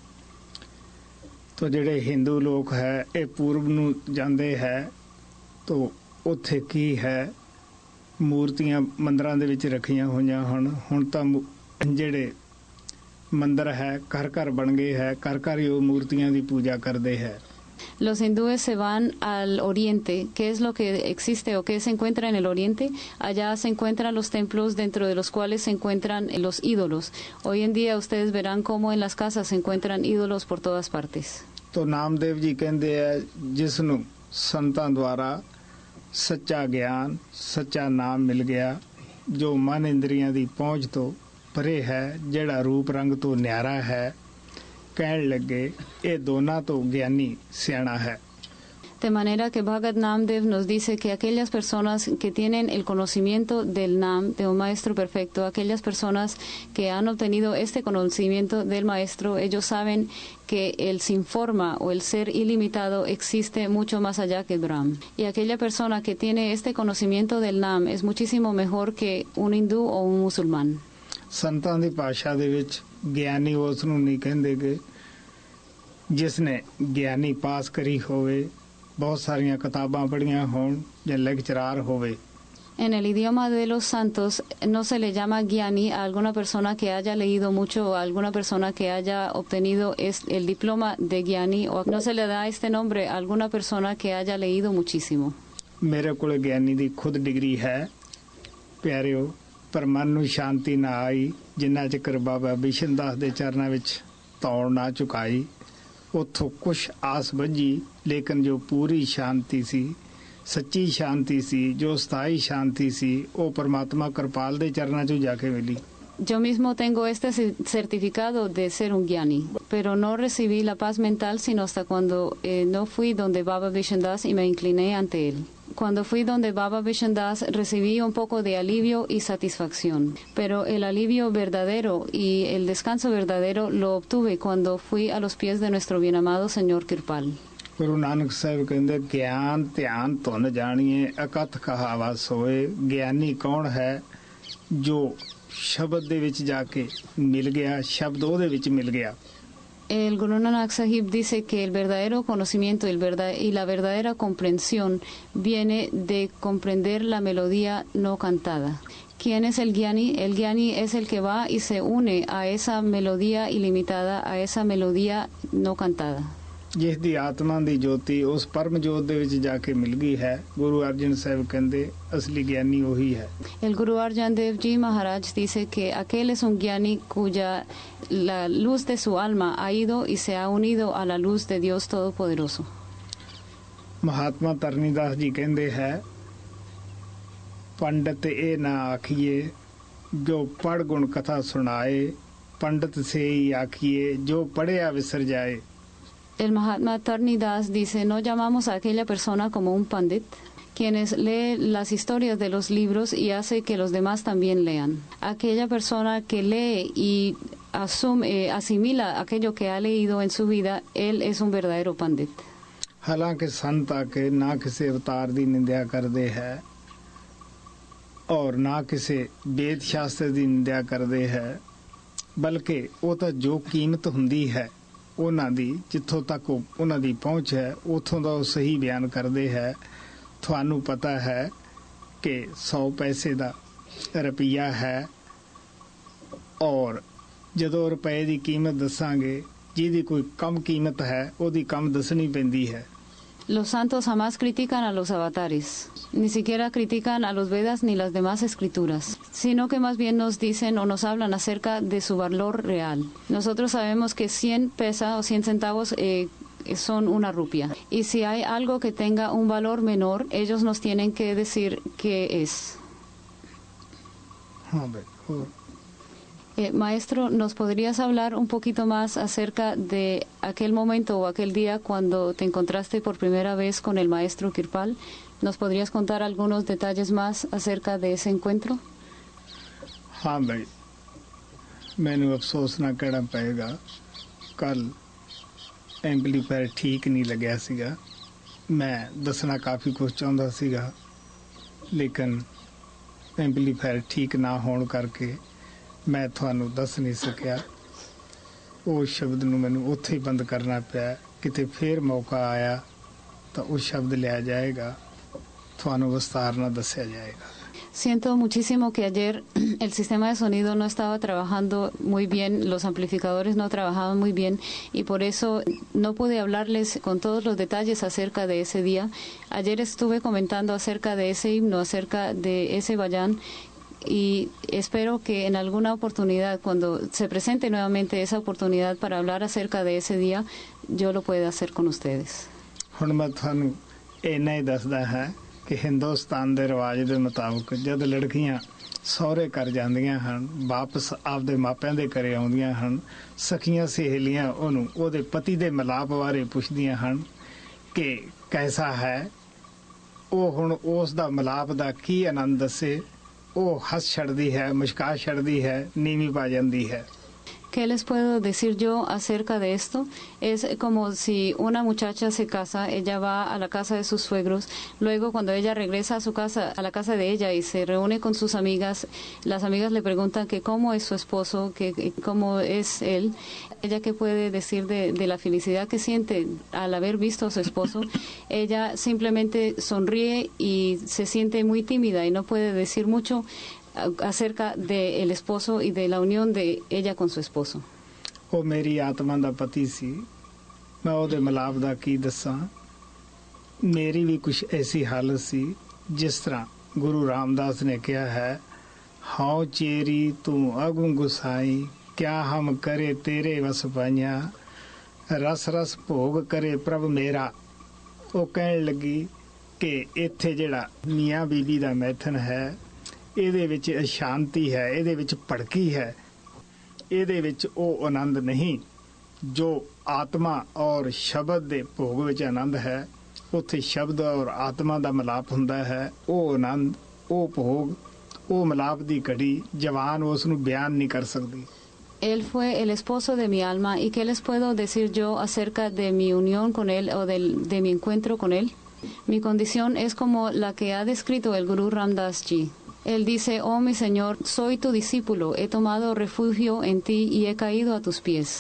ਤੋ ਜਿਹੜੇ ਹਿੰਦੂ ਲੋਕ ਹੈ ਇਹ ਪੂਰਬ ਨੂੰ ਜਾਂਦੇ ਹੈ ਤੋ ਉੱਥੇ ਕੀ ਹੈ ਮੂਰਤੀਆਂ ਮੰਦਰਾਂ ਦੇ ਵਿੱਚ ਰੱਖੀਆਂ ਹੋਈਆਂ ਹਨ। ਹੁਣ ਤਾਂ ਜਿਹੜੇ ਮੰਦਰ ਹੈ ਘਰ ਘਰ ਬਣ ਗਏ ਹੈ, ਘਰ ਘਰ ਹੀ ਉਹ ਮੂਰਤੀਆਂ ਦੀ ਪੂਜਾ ਕਰਦੇ ਹੈ। Los hindúes se van al oriente. ¿Qué es lo que existe o qué se encuentra en el oriente? Allá se encuentran los templos dentro de los cuales se encuentran los ídolos. Hoy en día ustedes verán cómo en las casas se encuentran ídolos por todas partes. ਤੋ ਨਾਮਦੇਵ ਜੀ ਕਹਿੰਦੇ ਆ ਜਿਸ ਨੂੰ ਸੰਤਾਂ ਦੁਆਰਾ ਸੱਚਾ ਗਿਆਨ ਸੱਚਾ ਨਾਮ ਮਿਲ ਗਿਆ, ਜੋ ਮਨ ਇੰਦਰੀਆਂ ਦੀ ਪਹੁੰਚ ਤੋਂ ਪਰੇ ਹੈ, ਜਿਹੜਾ ਰੂਪ ਰੰਗ ਤੋਂ ਨਿਆਰਾ ਹੈ, ਕਹਿਣ ਲੱਗੇ ਇਹ ਦੋਨਾਂ ਤੋਂ ਗਿਆਨੀ ਸਿਆਣਾ ਹੈ। De manera que Bhagat Namdev nos dice que aquellas personas que tienen el conocimiento del Nam, de un maestro perfecto, aquellas personas que han obtenido este conocimiento del maestro, ellos saben que el sin forma o el ser ilimitado existe mucho más allá que Brahm. Y aquella persona que tiene este conocimiento del Nam es muchísimo mejor que un hindú o un musulmán. ਸੰਤਾਂ ਦੀ ਭਾਸ਼ਾ ਦੇ ਵਿੱਚ ਗਿਆਨੀ ਉਸ ਨੂੰ ਨਹੀਂ ਕਹਿੰਦੇ ਕਿ ਜਿਸ ਨੇ ਗਿਆਨੀ ਪਾਸ ਕਰੀ ਹੋਵੇ, ਬਹੁਤ ਸਾਰੀਆਂ ਕਿਤਾਬਾਂ ਪੜ੍ਹੀਆਂ ਹੋਣ ਜਾਂ ਲੈਕਚਰਾਰ ਹੋਵੇ। En el idioma de los santos no se le llama Gyani a alguna persona que haya leído mucho o a alguna persona que haya obtenido es, el diploma de Gyani, o no se le da este nombre a alguna persona que haya leído muchísimo. ਮੇਰੇ ਕੋਲ ਗਿਆਨੀ ਦੀ ਖੁਦ ਡਿਗਰੀ ਹੈ, ਪਿਆਰਿਓ, ਪਰ ਮਨ ਨੂੰ ਸ਼ਾਂਤੀ ਨਾ ਆਈ ਜਿੰਨਾ ਚਿਰ ਬਾਬਾ ਬਿਸ਼ਨ ਦਾਸ ਦੇ ਚਰਨਾਂ ਵਿੱਚ ਤੌਣ ਨਾ ਝੁਕਾਈ। ਉੱਥੋਂ ਕੁਛ ਆਸ ਬੱਝੀ, ਲੇਕਿਨ ਜੋ ਪੂਰੀ ਸ਼ਾਂਤੀ ਸੀ, ਸੱਚੀ ਸ਼ਾਂਤੀ ਸੀ, ਜੋ ਸਥਾਈ ਸ਼ਾਂਤੀ ਸੀ, ਉਹ ਪਰਮਾਤਮਾ ਕਿਰਪਾਲ ਦੇ ਚਰਨਾਂ 'ਚੋਂ ਜਾ ਕੇ ਮਿਲੀ। Yo mismo tengo este certificado de ser un gyani, pero no recibí la paz mental sino hasta cuando eh, no fui donde Baba Vishen Das y me incliné ante él. Cuando fui donde Baba Vishen Das recibí un poco de alivio y satisfacción, pero el alivio verdadero y el descanso verdadero lo obtuve cuando fui a los pies de nuestro bien amado Señor Kirpal. Guru ਨਾਨਕ ਸਾਹਿਬ ਕਹਿੰਦੇ, ਗਿਆਨ ਧਿਆਨ ਧੁਨ ਜਾਣੀਏ ਅਕਥ ਕਹਾਵਾ ਸੋਏ। ਗਿਆਨੀ ਕੌਣ ਹੈ? ਜੋ ਸ਼ਬਦ ਦੇ ਵਿੱਚ ਜਾ ਕੇ ਮਿਲ ਗਿਆ, ਸ਼ਬਦ ਉਹਦੇ ਵਿੱਚ ਮਿਲ ਗਿਆ। El Guru Nanak Sahib dice que el verdadero conocimiento y, el verdad, y la verdadera comprensión viene de comprender la melodía no cantada. ¿Quién es el Gyani? El Gyani es el que va y se une a esa melodía ilimitada, a esa melodía no cantada. ਜਿਸ ਦੀ ਆਤਮਾ ਦੀ ਜੋਤੀ ਉਸ ਪਰਮ ਜੋਤ ਦੇ ਵਿੱਚ ਜਾ ਕੇ ਮਿਲ ਗਈ ਹੈ। ਗੁਰੂ ਅਰਜਨ ਸਾਹਿਬ ਕਹਿੰਦੇ ਅਸਲੀ ਗਿਆਨੀ ਉਹੀ ਹੈ। El Guru Arjan Dev Ji Maharaj dice que aquel es un gyani cuya la luz de su alma ha ido y se ha unido a la luz de Dios Todopoderoso. Mahatma ਤਰਨੀਦਾਸ ਜੀ ਕਹਿੰਦੇ ਹੈ, ਪੰਡਤ ਇਹ ਨਾ ਆਖੀਏ ਜੋ ਪੜ ਗੁਣ ਕਥਾ ਸੁਣਾਏ, ਪੰਡਤ ਸੇ ਹੀ ਆਖੀਏ ਜੋ ਪੜਿਆ ਵਿਸਰ ਜਾਏ। El Mahatma Tarnidas dice, no llamamos a aquella persona como un pandit, quienes lee las historias de los libros y hace que los demás también lean. Aquella persona que lee y asume, eh, asimila aquello que ha leído en su vida, él es un verdadero pandit. ਹਾਲਾਂਕਿ ਸੰਤ ਆ ਕੇ ਨਾ ਕਿਸੇ ਅਵਤਾਰ ਦੀ ਨਿੰਦਿਆ ਕਰਦੇ ਹੈ ਔਰ ਨਾ ਕਿਸੇ ਵੇਦ ਸ਼ਾਸਤਰ ਦੀ ਨਿੰਦਿਆ ਕਰਦੇ ਹੈ, ਬਲਕਿ ਉਹ ਤਾਂ ਜੋ ਕੀਮਤ ਹੁੰਦੀ ਹੈ ਉਹਨਾਂ ਦੀ, ਜਿੱਥੋਂ ਤੱਕ ਉਹਨਾਂ ਦੀ ਪਹੁੰਚ ਹੈ, ਉੱਥੋਂ ਦਾ ਉਹ ਸਹੀ ਬਿਆਨ ਕਰਦੇ ਹੈ। ਤੁਹਾਨੂੰ ਪਤਾ ਹੈ ਕਿ ਸੌ ਪੈਸੇ ਦਾ ਰੁਪਈਆ ਹੈ ਔਰ ਜਦੋਂ ਰੁਪਏ ਦੀ ਕੀਮਤ ਦੱਸਾਂਗੇ, ਜਿਹਦੀ ਕੋਈ ਕਮ ਕੀਮਤ ਹੈ ਉਹਦੀ ਕਮ ਦੱਸਣੀ ਪੈਂਦੀ ਹੈ। Los santos jamás critican a los avatares, ni siquiera critican a los Vedas ni las demás escrituras, sino que más bien nos dicen o nos hablan acerca de su valor real. Nosotros sabemos que cien pesas o cien centavos eh, son una rupia, y si hay algo que tenga un valor menor, ellos nos tienen que decir qué es. Eh, maestro, ¿nos podrías hablar un poquito más acerca de aquel momento o aquel día cuando te encontraste por primera vez con el maestro Kirpal? ¿Nos podrías contar algunos detalles más acerca de ese encuentro? हाँ भाई, मैंने अफसोस ना करना पड़ेगा, कल एम्पलीफायर ठीक नहीं लग्या सीगा। मैं दसना काफ़ी कुछ चाहता सीगा, लेकिन एम्पलीफायर ठीक ना होने करके मैं थानू दस नहीं सकिया। उस शब्द नू मैनू उत्थे ही बंद करना पिया। किते फिर मौका आया तो उस शब्द लिया जाएगा, थानू विस्तार ना दस्या जाएगा। Siento muchísimo que ayer el sistema de sonido no estaba trabajando muy bien, los amplificadores no trabajaban muy bien y por eso no pude hablarles con todos los detalles acerca de ese día. Ayer estuve comentando acerca de ese himno, acerca de ese bayán, y espero que en alguna oportunidad, cuando se presente nuevamente esa oportunidad para hablar acerca de ese día, yo lo pueda hacer con ustedes. ਹੁਣ ਮੈਂ ਤੁਹਾਨੂੰ ਇੰਨਾ ਹੀ ਦੱਸਦਾ ਹੈ ਕਿ ਹਿੰਦੁਸਤਾਨ ਦੇ ਰਿਵਾਜ ਦੇ ਮੁਤਾਬਕ ਜਦ ਲੜਕੀਆਂ ਸਹੁਰੇ ਘਰ ਜਾਂਦੀਆਂ ਹਨ, ਵਾਪਸ ਆਪਦੇ ਮਾਪਿਆਂ ਦੇ ਘਰੇ ਆਉਂਦੀਆਂ ਹਨ, ਸਖੀਆਂ ਸਹੇਲੀਆਂ ਉਹਨੂੰ ਉਹਦੇ ਪਤੀ ਦੇ ਮਿਲਾਪ ਬਾਰੇ ਪੁੱਛਦੀਆਂ ਹਨ ਕਿ ਕੈਸਾ ਹੈ। ਉਹ ਹੁਣ ਉਸ ਦਾ ਮਿਲਾਪ ਦਾ ਕੀ ਆਨੰਦ ਦੱਸੇ। ਉਹ ਹੱਸ ਛੱਡਦੀ ਹੈ, ਮੁਸਕਰਾ ਛੱਡਦੀ ਹੈ, ਨੀਵੀਂ ਪਾ ਜਾਂਦੀ ਹੈ। ¿Qué les puedo decir yo acerca de esto? Es como si una muchacha se casa, ella va a la casa de sus suegros, luego cuando ella regresa a su casa, a la casa de ella y se reúne con sus amigas, las amigas le preguntan que cómo es su esposo, que cómo es él. Ella qué puede decir de, de la felicidad que siente al haber visto a su esposo. Ella simplemente sonríe y se siente muy tímida y no puede decir mucho acerca del esposo y de la unión de ella con su esposo. ਉਹ ਮੇਰੀ ਆਤਮਾ ਦਾ ਪਤੀ ਸੀ, ਮੈਂ ਉਹਦੇ ਮਿਲਾਪ ਦਾ ਕੀ ਦੱਸਾਂ। ਮੇਰੀ ਵੀ ਕੁਝ ਐਸੀ ਹਾਲਤ ਸੀ ਜਿਸ ਤਰ੍ਹਾਂ ਗੁਰੂ ਰਾਮਦਾਸ ਨੇ ਕਿਹਾ ਹੈ हाँ चेरी तू अगु गुसाई, क्या हम करे तेरे वस पाइया, रस रस भोग करे प्रभ मेरा। ਉਹ ਕਹਿਣ ਲੱਗੀ ਕਿ ਇੱਥੇ ਜਿਹੜਾ ਮੀਆਂ ਬੀਬੀ ਦਾ ਮੈਥਨ ਹੈ ਇਹਦੇ ਵਿੱਚ ਅਸ਼ਾਂਤੀ ਹੈ, ਇਹਦੇ ਵਿੱਚ ਭੜਕੀ ਹੈ, ਇਹਦੇ ਵਿੱਚ ਉਹ ਆਨੰਦ ਨਹੀਂ ਜੋ ਆਤਮਾ ਔਰ ਸ਼ਬਦ ਦੇ ਭੋਗ ਵਿੱਚ ਆਨੰਦ ਹੈ। ਉੱਥੇ ਸ਼ਬਦ ਔਰ ਆਤਮਾ ਦਾ ਮਿਲਾਪ ਹੁੰਦਾ ਹੈ। ਉਹ ਆਨੰਦ, ਉਹ ਭੋਗ, ਉਹ ਮਿਲਾਪ ਦੀ ਘੜੀ ਜਵਾਨ ਉਸ ਨੂੰ ਬਿਆਨ ਨਹੀਂ ਕਰ ਸਕਦੀ। Él fue el esposo de mi alma, y ¿qué les puedo decir yo acerca de mi unión con él o del, de mi encuentro con él? Mi condición es como la que ha descrito el Gurú Ram Das Ji. Él dice: oh mi Señor, soy tu discípulo, he tomado refugio en ti y he caído a tus pies.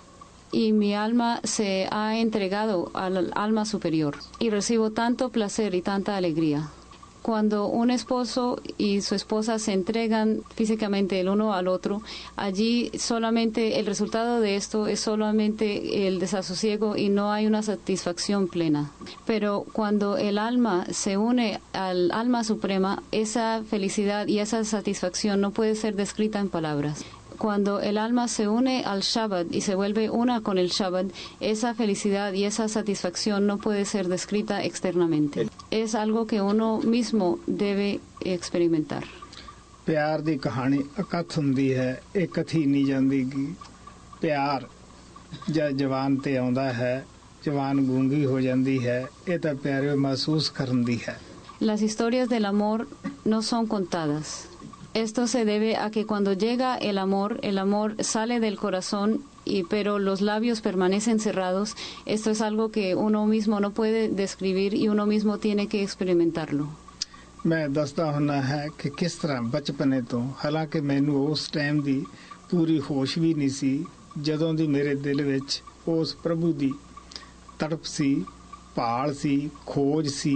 Y mi alma se ha entregado al alma superior, y recibo tanto placer y tanta alegría. Cuando un esposo y su esposa se entregan físicamente el uno al otro, allí solamente el resultado de esto es solamente el desasosiego y no hay una satisfacción plena. Pero cuando el alma se une al alma suprema, esa felicidad y esa satisfacción no puede ser descrita en palabras. Cuando el alma se une al Shabad y se vuelve una con el Shabad, esa felicidad y esa satisfacción no puede ser descrita externamente. Es algo que uno mismo debe experimentar. ਪਿਆਰ ਦੀ ਕਹਾਣੀ ਅਕਥ ਹੁੰਦੀ ਹੈ, ਇਹ ਕਥੀ ਨਹੀਂ ਜਾਂਦੀ ਕਿ ਪਿਆਰ ਜਦ ਜਵਾਨ ਤੇ ਆਉਂਦਾ ਹੈ, ਜਵਾਨ ਗੂੰਗੀ ਹੋ ਜਾਂਦੀ ਹੈ, ਇਹ ਤਾਂ ਪਿਆਰੇ ਮਹਿਸੂਸ ਕਰਨ ਦੀ ਹੈ। Las historias del amor no son contadas. Esto se debe a que cuando llega el amor, el amor sale del corazón, y pero los labios permanecen cerrados. Esto es algo que uno mismo no puede describir y uno mismo tiene que experimentarlo. ਮੈਂ ਦੱਸਦਾ ਹੁੰਦਾ ਹੈ ਕਿ ਕਿਸ ਤਰ੍ਹਾਂ ਬਚਪਨੇ ਤੋਂ, ਹਾਲਾਂਕਿ ਮੈਨੂੰ ਉਸ ਟਾਈਮ ਦੀ ਪੂਰੀ ਹੋਸ਼ ਵੀ ਨਹੀਂ ਸੀ, ਜਦੋਂ ਦੀ ਮੇਰੇ ਦਿਲ ਵਿੱਚ ਉਸ ਪ੍ਰਭੂ ਦੀ ਤੜਪ ਸੀ, ਭਾਲ ਸੀ, ਖੋਜ ਸੀ।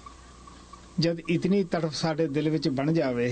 ਜਦ ਇਤਨੀ ਤੜਪ ਸਾਡੇ ਦਿਲ ਵਿੱਚ ਬਣ ਜਾਵੇ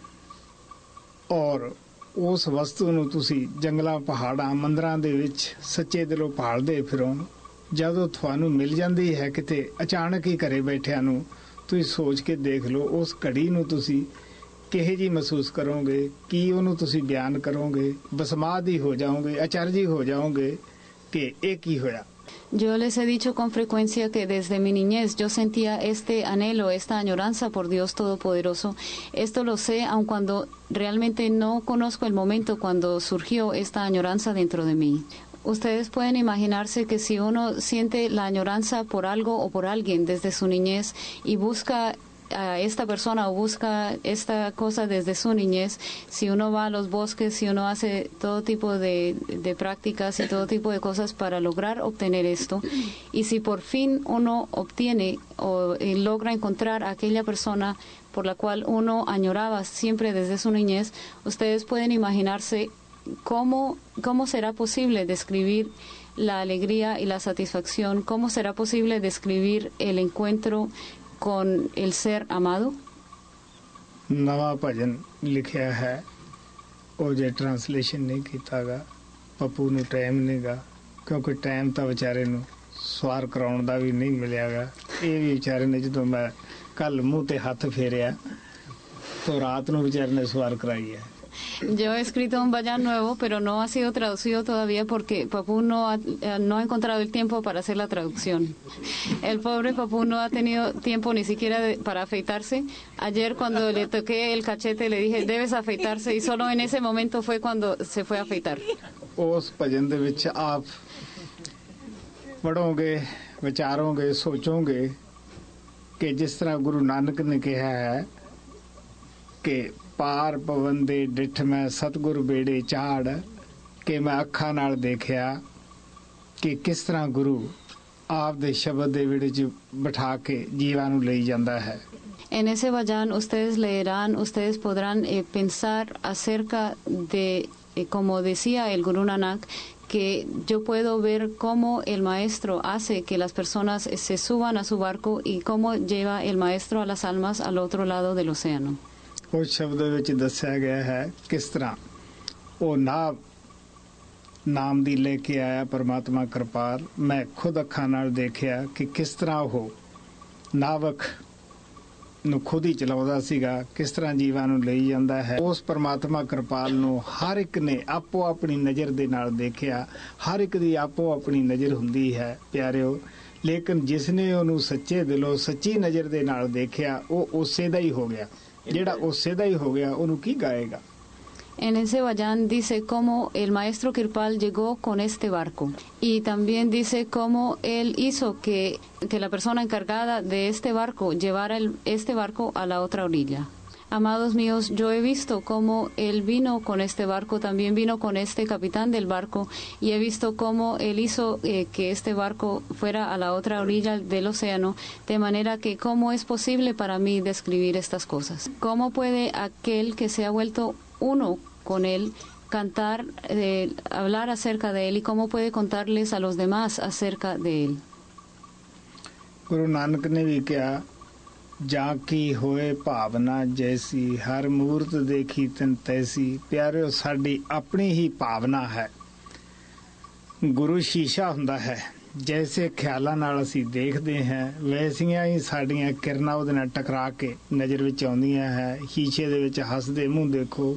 ਔਰ ਉਸ ਵਸਤੂ ਨੂੰ ਤੁਸੀਂ ਜੰਗਲਾਂ, ਪਹਾੜਾਂ, ਮੰਦਰਾਂ ਦੇ ਵਿੱਚ ਸੱਚੇ ਦਿਲੋਂ ਭਾਲਦੇ ਫਿਰੋ, ਜਦੋਂ ਤੁਹਾਨੂੰ ਮਿਲ ਜਾਂਦੀ ਹੈ ਕਿਤੇ ਅਚਾਨਕ ਹੀ ਘਰੇ ਬੈਠਿਆਂ ਨੂੰ, ਤੁਸੀਂ ਸੋਚ ਕੇ ਦੇਖ ਲਓ ਉਸ ਘੜੀ ਨੂੰ ਤੁਸੀਂ ਕਿਹੋ ਜਿਹੀ ਮਹਿਸੂਸ ਕਰੋਗੇ, ਕੀ ਉਹਨੂੰ ਤੁਸੀਂ ਬਿਆਨ ਕਰੋਗੇ, ਬਸਮਾਦ ਹੀ ਹੋ ਜਾਓਗੇ, ਅਚਰਜ ਹੀ ਹੋ ਜਾਓਗੇ ਕਿ ਇਹ ਕੀ ਹੋਇਆ। Yo les he dicho con frecuencia que desde mi niñez yo sentía este anhelo, esta añoranza por Dios Todopoderoso. Esto lo sé aun cuando realmente no conozco el momento cuando surgió esta añoranza dentro de mí. Ustedes pueden imaginarse que si uno siente la añoranza por algo o por alguien desde su niñez y busca a esta persona o busca esta cosa desde su niñez, si uno va a los bosques, si uno hace todo tipo de, de prácticas y todo tipo de cosas para lograr obtener esto, y si por fin uno obtiene o eh, logra encontrar a aquella persona por la cual uno añoraba siempre desde su niñez, ustedes pueden imaginarse cómo, cómo será posible describir la alegría y la satisfacción, cómo será posible describir el encuentro con el ser amado. ਨਵਾਂ ਭਜਨ ਲਿਖਿਆ ਹੈ, ਉਹ ਜੇ ਟਰਾਂਸਲੇਸ਼ਨ ਨਹੀਂ ਕੀਤਾਗਾ, ਪੱਪੂ ਨੂੰ ਟਾਈਮ ਨਹੀਂਗਾ, ਕਿਉਂਕਿ ਟਾਈਮ ਤਾਂ ਵਿਚਾਰੇ ਨੂੰ ਸਵਾਰ ਕਰਾਉਣ ਦਾ ਵੀ ਨਹੀਂ ਮਿਲਿਆਗਾ। ਇਹ ਵੀ ਵਿਚਾਰੇ ਨੇ ਜਦੋਂ ਮੈਂ ਕੱਲ ਮੂੰਹ ਤੇ ਹੱਥ ਫੇਰਿਆ ਤਾਂ ਰਾਤ ਨੂੰ ਵਿਚਾਰੇ ਨੇ ਸਵਾਰ ਕਰਾਈ ਹੈ। Yo he escrito un bhajan nuevo, pero no ha sido traducido todavía porque Papú no ha, no ha encontrado el tiempo para hacer la traducción. El pobre Papú no ha tenido tiempo ni siquiera de, para afeitarse. Ayer cuando le toqué el cachete le dije, debes afeitarse, y solo en ese momento fue cuando se fue a afeitar. ਉਸ ਭਜਨ ਦੇ ਵਿੱਚ ਆਪ ਪੜੋਗੇ, ਵਿਚਾਰੋਗੇ, ਸੋਚੋਗੇ ਕਿ ਜਿਸ ਤਰ੍ਹਾਂ ਗੁਰੂ ਨਾਨਕ ਨੇ ਕਿਹਾ ਹੈ ਕਿ ਪਾਰ ਪਵਨ ਦੇ ਡਿੱਠ ਮੈਂ ਸਤਿਗੁਰ ਬੇੜੇ ਚਾੜ, ਕਿ ਮੈਂ ਅੱਖਾਂ ਨਾਲ ਦੇਖਿਆ ਕਿ ਕਿਸ ਤਰ੍ਹਾਂ ਗੁਰੂ ਆਪ ਦੇ ਸ਼ਬਦ ਦੇ ਵਿੜੇ 'ਚ ਬਿਠਾ ਕੇ ਜੀਵਾਂ ਨੂੰ ਲਈ ਜਾਂਦਾ ਹੈ। En ese bhajan ustedes leerán, ustedes podrán eh, pensar acerca de, eh, como decía el Gurú Nanak, que yo puedo ver cómo el maestro hace que las personas se suban a su barco y cómo lleva el maestro a las almas al otro lado del océano. ਉਸ ਸ਼ਬਦ ਵਿੱਚ ਦੱਸਿਆ ਗਿਆ ਹੈ ਕਿਸ ਤਰ੍ਹਾਂ ਉਹ ਨਾਮ ਨਾਮ ਦੀ ਲੈ ਕੇ ਆਇਆ ਪਰਮਾਤਮਾ ਕਿਰਪਾਲ। ਮੈਂ ਖੁਦ ਅੱਖਾਂ ਨਾਲ ਦੇਖਿਆ ਕਿ ਕਿਸ ਤਰ੍ਹਾਂ ਉਹ ਨਾਵਕ ਨੂੰ ਖੁਦ ਹੀ ਚਲਾਉਂਦਾ ਸੀਗਾ, ਕਿਸ ਤਰ੍ਹਾਂ ਜੀਵਾਂ ਨੂੰ ਲਈ ਜਾਂਦਾ ਹੈ। ਉਸ ਪਰਮਾਤਮਾ ਕਿਰਪਾਲ ਨੂੰ ਹਰ ਇੱਕ ਨੇ ਆਪੋ ਆਪਣੀ ਨਜ਼ਰ ਦੇ ਨਾਲ ਦੇਖਿਆ। ਹਰ ਇੱਕ ਦੀ ਆਪੋ ਆਪਣੀ ਨਜ਼ਰ ਹੁੰਦੀ ਹੈ ਪਿਆਰਿਓ, ਲੇਕਿਨ ਜਿਸ ਨੇ ਉਹਨੂੰ ਸੱਚੇ ਦਿਲੋਂ ਸੱਚੀ ਨਜ਼ਰ ਦੇ ਨਾਲ ਦੇਖਿਆ ਉਹ ਉਸੇ ਦਾ ਹੀ ਹੋ ਗਿਆ। ਜਿਹੜਾ ਉਸੇ ਦਾ ਹੀ ਹੋ ਗਿਆ ਉਹਨੂੰ ਕੀ ਗਾਏਗਾ। En ese Vayán dice cómo el maestro Kirpal llegó con este barco y también dice cómo él hizo que, que la persona encargada de este barco llevara el, este barco a la otra orilla. Amados míos, yo he visto cómo él vino con este barco, también vino con este capitán del barco y he visto cómo él hizo eh, que este barco fuera a la otra orilla del océano, de manera que cómo es posible para mí describir estas cosas. ¿Cómo puede aquel que se ha vuelto uno con él cantar, eh, hablar acerca de él y cómo puede contarles a los demás acerca de él? Guru Nanak ne bhi kiya ਜਾਂ ਕੀ ਹੋਏ ਭਾਵਨਾ ਜੈਸੀ ਹਰ ਮੂਰਤ ਦੇਖੀ ਤਨ ਤੈਸੀ। ਪਿਆਰਿਓ, ਸਾਡੀ ਆਪਣੀ ਹੀ ਭਾਵਨਾ ਹੈ। ਗੁਰੂ ਸ਼ੀਸ਼ਾ ਹੁੰਦਾ ਹੈ, ਜੈਸੇ ਖਿਆਲਾਂ ਨਾਲ ਅਸੀਂ ਦੇਖਦੇ ਹਾਂ ਵੈਸੀਆਂ ਹੀ ਸਾਡੀਆਂ ਕਿਰਨਾਂ ਉਹਦੇ ਨਾਲ ਟਕਰਾ ਕੇ ਨਜ਼ਰ ਵਿੱਚ ਆਉਂਦੀਆਂ ਹੈ। ਸ਼ੀਸ਼ੇ ਦੇ ਵਿੱਚ ਹੱਸਦੇ ਮੂੰਹ ਦੇਖੋ,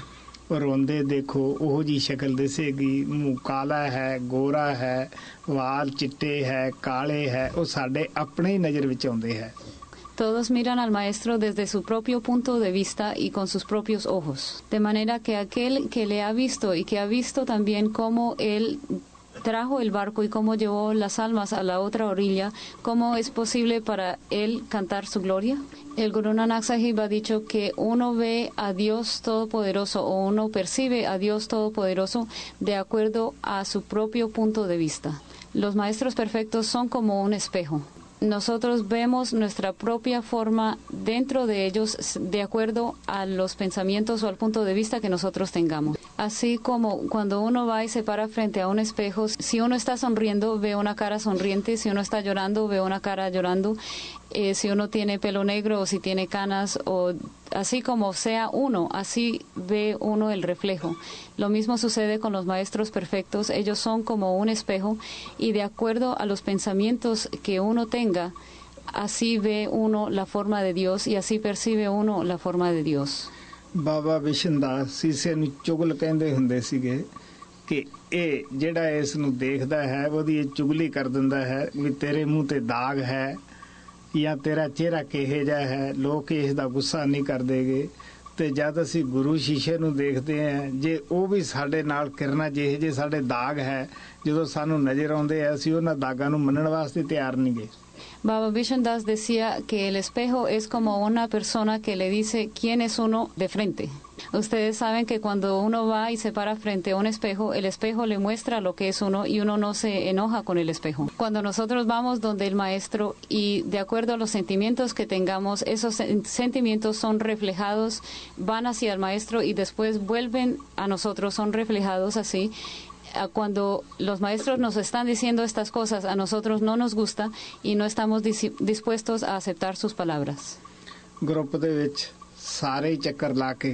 ਰੋਂਦੇ ਦੇਖੋ, ਉਹੋ ਜਿਹੀ ਸ਼ਕਲ ਦਿਸੇਗੀ। ਮੂੰਹ ਕਾਲਾ ਹੈ, ਗੋਰਾ ਹੈ, ਵਾਲ ਚਿੱਟੇ ਹੈ, ਕਾਲੇ ਹੈ, ਉਹ ਸਾਡੇ ਆਪਣੇ ਹੀ ਨਜ਼ਰ ਵਿੱਚ ਆਉਂਦੇ ਹੈ। Todos miran al maestro desde su propio punto de vista y con sus propios ojos, de manera que aquel que le ha visto y que ha visto también cómo él trajo el barco y cómo llevó las almas a la otra orilla, ¿cómo es posible para él cantar su gloria? El Guru Nanak Sahib ha dicho que uno ve a Dios Todopoderoso o uno percibe a Dios Todopoderoso de acuerdo a su propio punto de vista. Los maestros perfectos son como un espejo. Nosotros vemos nuestra propia forma dentro de ellos de acuerdo a los pensamientos o al punto de vista que nosotros tengamos. Así como cuando uno va y se para frente a un espejo, si uno está sonriendo, ve una cara sonriente, si uno está llorando, ve una cara llorando, eh, si uno tiene pelo negro o si tiene canas, o así como sea uno, así ve uno el reflejo. Lo mismo sucede con los maestros perfectos, ellos son como un espejo y de acuerdo a los pensamientos que uno tenga, así ve uno la forma de Dios y así percibe uno la forma de Dios. ਬਾਬਾ ਵਿਸ਼ਨ ਦਾਸ ਸੀਸੇ ਨੂੰ ਚੁਗਲ ਕਹਿੰਦੇ ਹੁੰਦੇ ਸੀਗੇ ਕਿ ਇਹ ਜਿਹੜਾ ਇਸ ਨੂੰ ਦੇਖਦਾ ਹੈ ਉਹਦੀ ਇਹ ਚੁਗਲੀ ਕਰ ਦਿੰਦਾ ਹੈ ਵੀ ਤੇਰੇ ਮੂੰਹ ਤੇ ਦਾਗ ਹੈ ਜਾਂ ਤੇਰਾ ਚਿਹਰਾ ਕਿਹੋ ਜਿਹਾ ਹੈ, ਲੋਕ ਇਸ ਦਾ ਗੁੱਸਾ ਨਹੀਂ ਕਰਦੇਗੇ। ਤੇ ਜਦ ਅਸੀਂ ਗੁਰੂ ਸ਼ੀਸ਼ੇ ਨੂੰ ਦੇਖਦੇ ਹਾਂ, ਜੇ ਉਹ ਵੀ ਸਾਡੇ ਨਾਲ ਕਿਰਨਾਂ ਜਿਹੇ ਜਿਹੇ ਸਾਡੇ ਦਾਗ ਹੈ, ਜਦੋਂ ਸਾਨੂੰ ਨਜ਼ਰ ਆਉਂਦੇ ਆ ਅਸੀਂ ਉਹਨਾਂ ਦਾਗਾਂ ਨੂੰ ਮੰਨਣ ਵਾਸਤੇ ਤਿਆਰ ਨਹੀਂ ਗੇ। Baba Vishen Das decía que el espejo es como una persona que le dice quién es uno de frente. Ustedes saben que cuando uno va y se para frente a un espejo, el espejo le muestra lo que es uno y uno no se enoja con el espejo. Cuando nosotros vamos donde el maestro y de acuerdo a los sentimientos que tengamos, esos sentimientos son reflejados, van hacia el maestro y después vuelven a nosotros, son reflejados así. Cuando los maestros nos están diciendo estas cosas, a nosotros no nos gusta y no estamos dispuestos a aceptar sus palabras. Group ਦੇ ਵਿੱਚ ਸਾਰੇ ਚੱਕਰ ਲਾ ਕੇ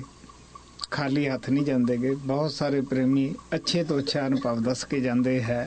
ਖਾਲੀ ਹੱਥ ਨਹੀਂ ਜਾਂਦੇਗੇ। ਬਹੁਤ ਸਾਰੇ ਪ੍ਰੇਮੀ ਅੱਛੇ ਤੋਂ ਅੱਛਾ ਅਨੁਭਵ ਦੱਸ ਕੇ ਜਾਂਦੇ ਹੈ।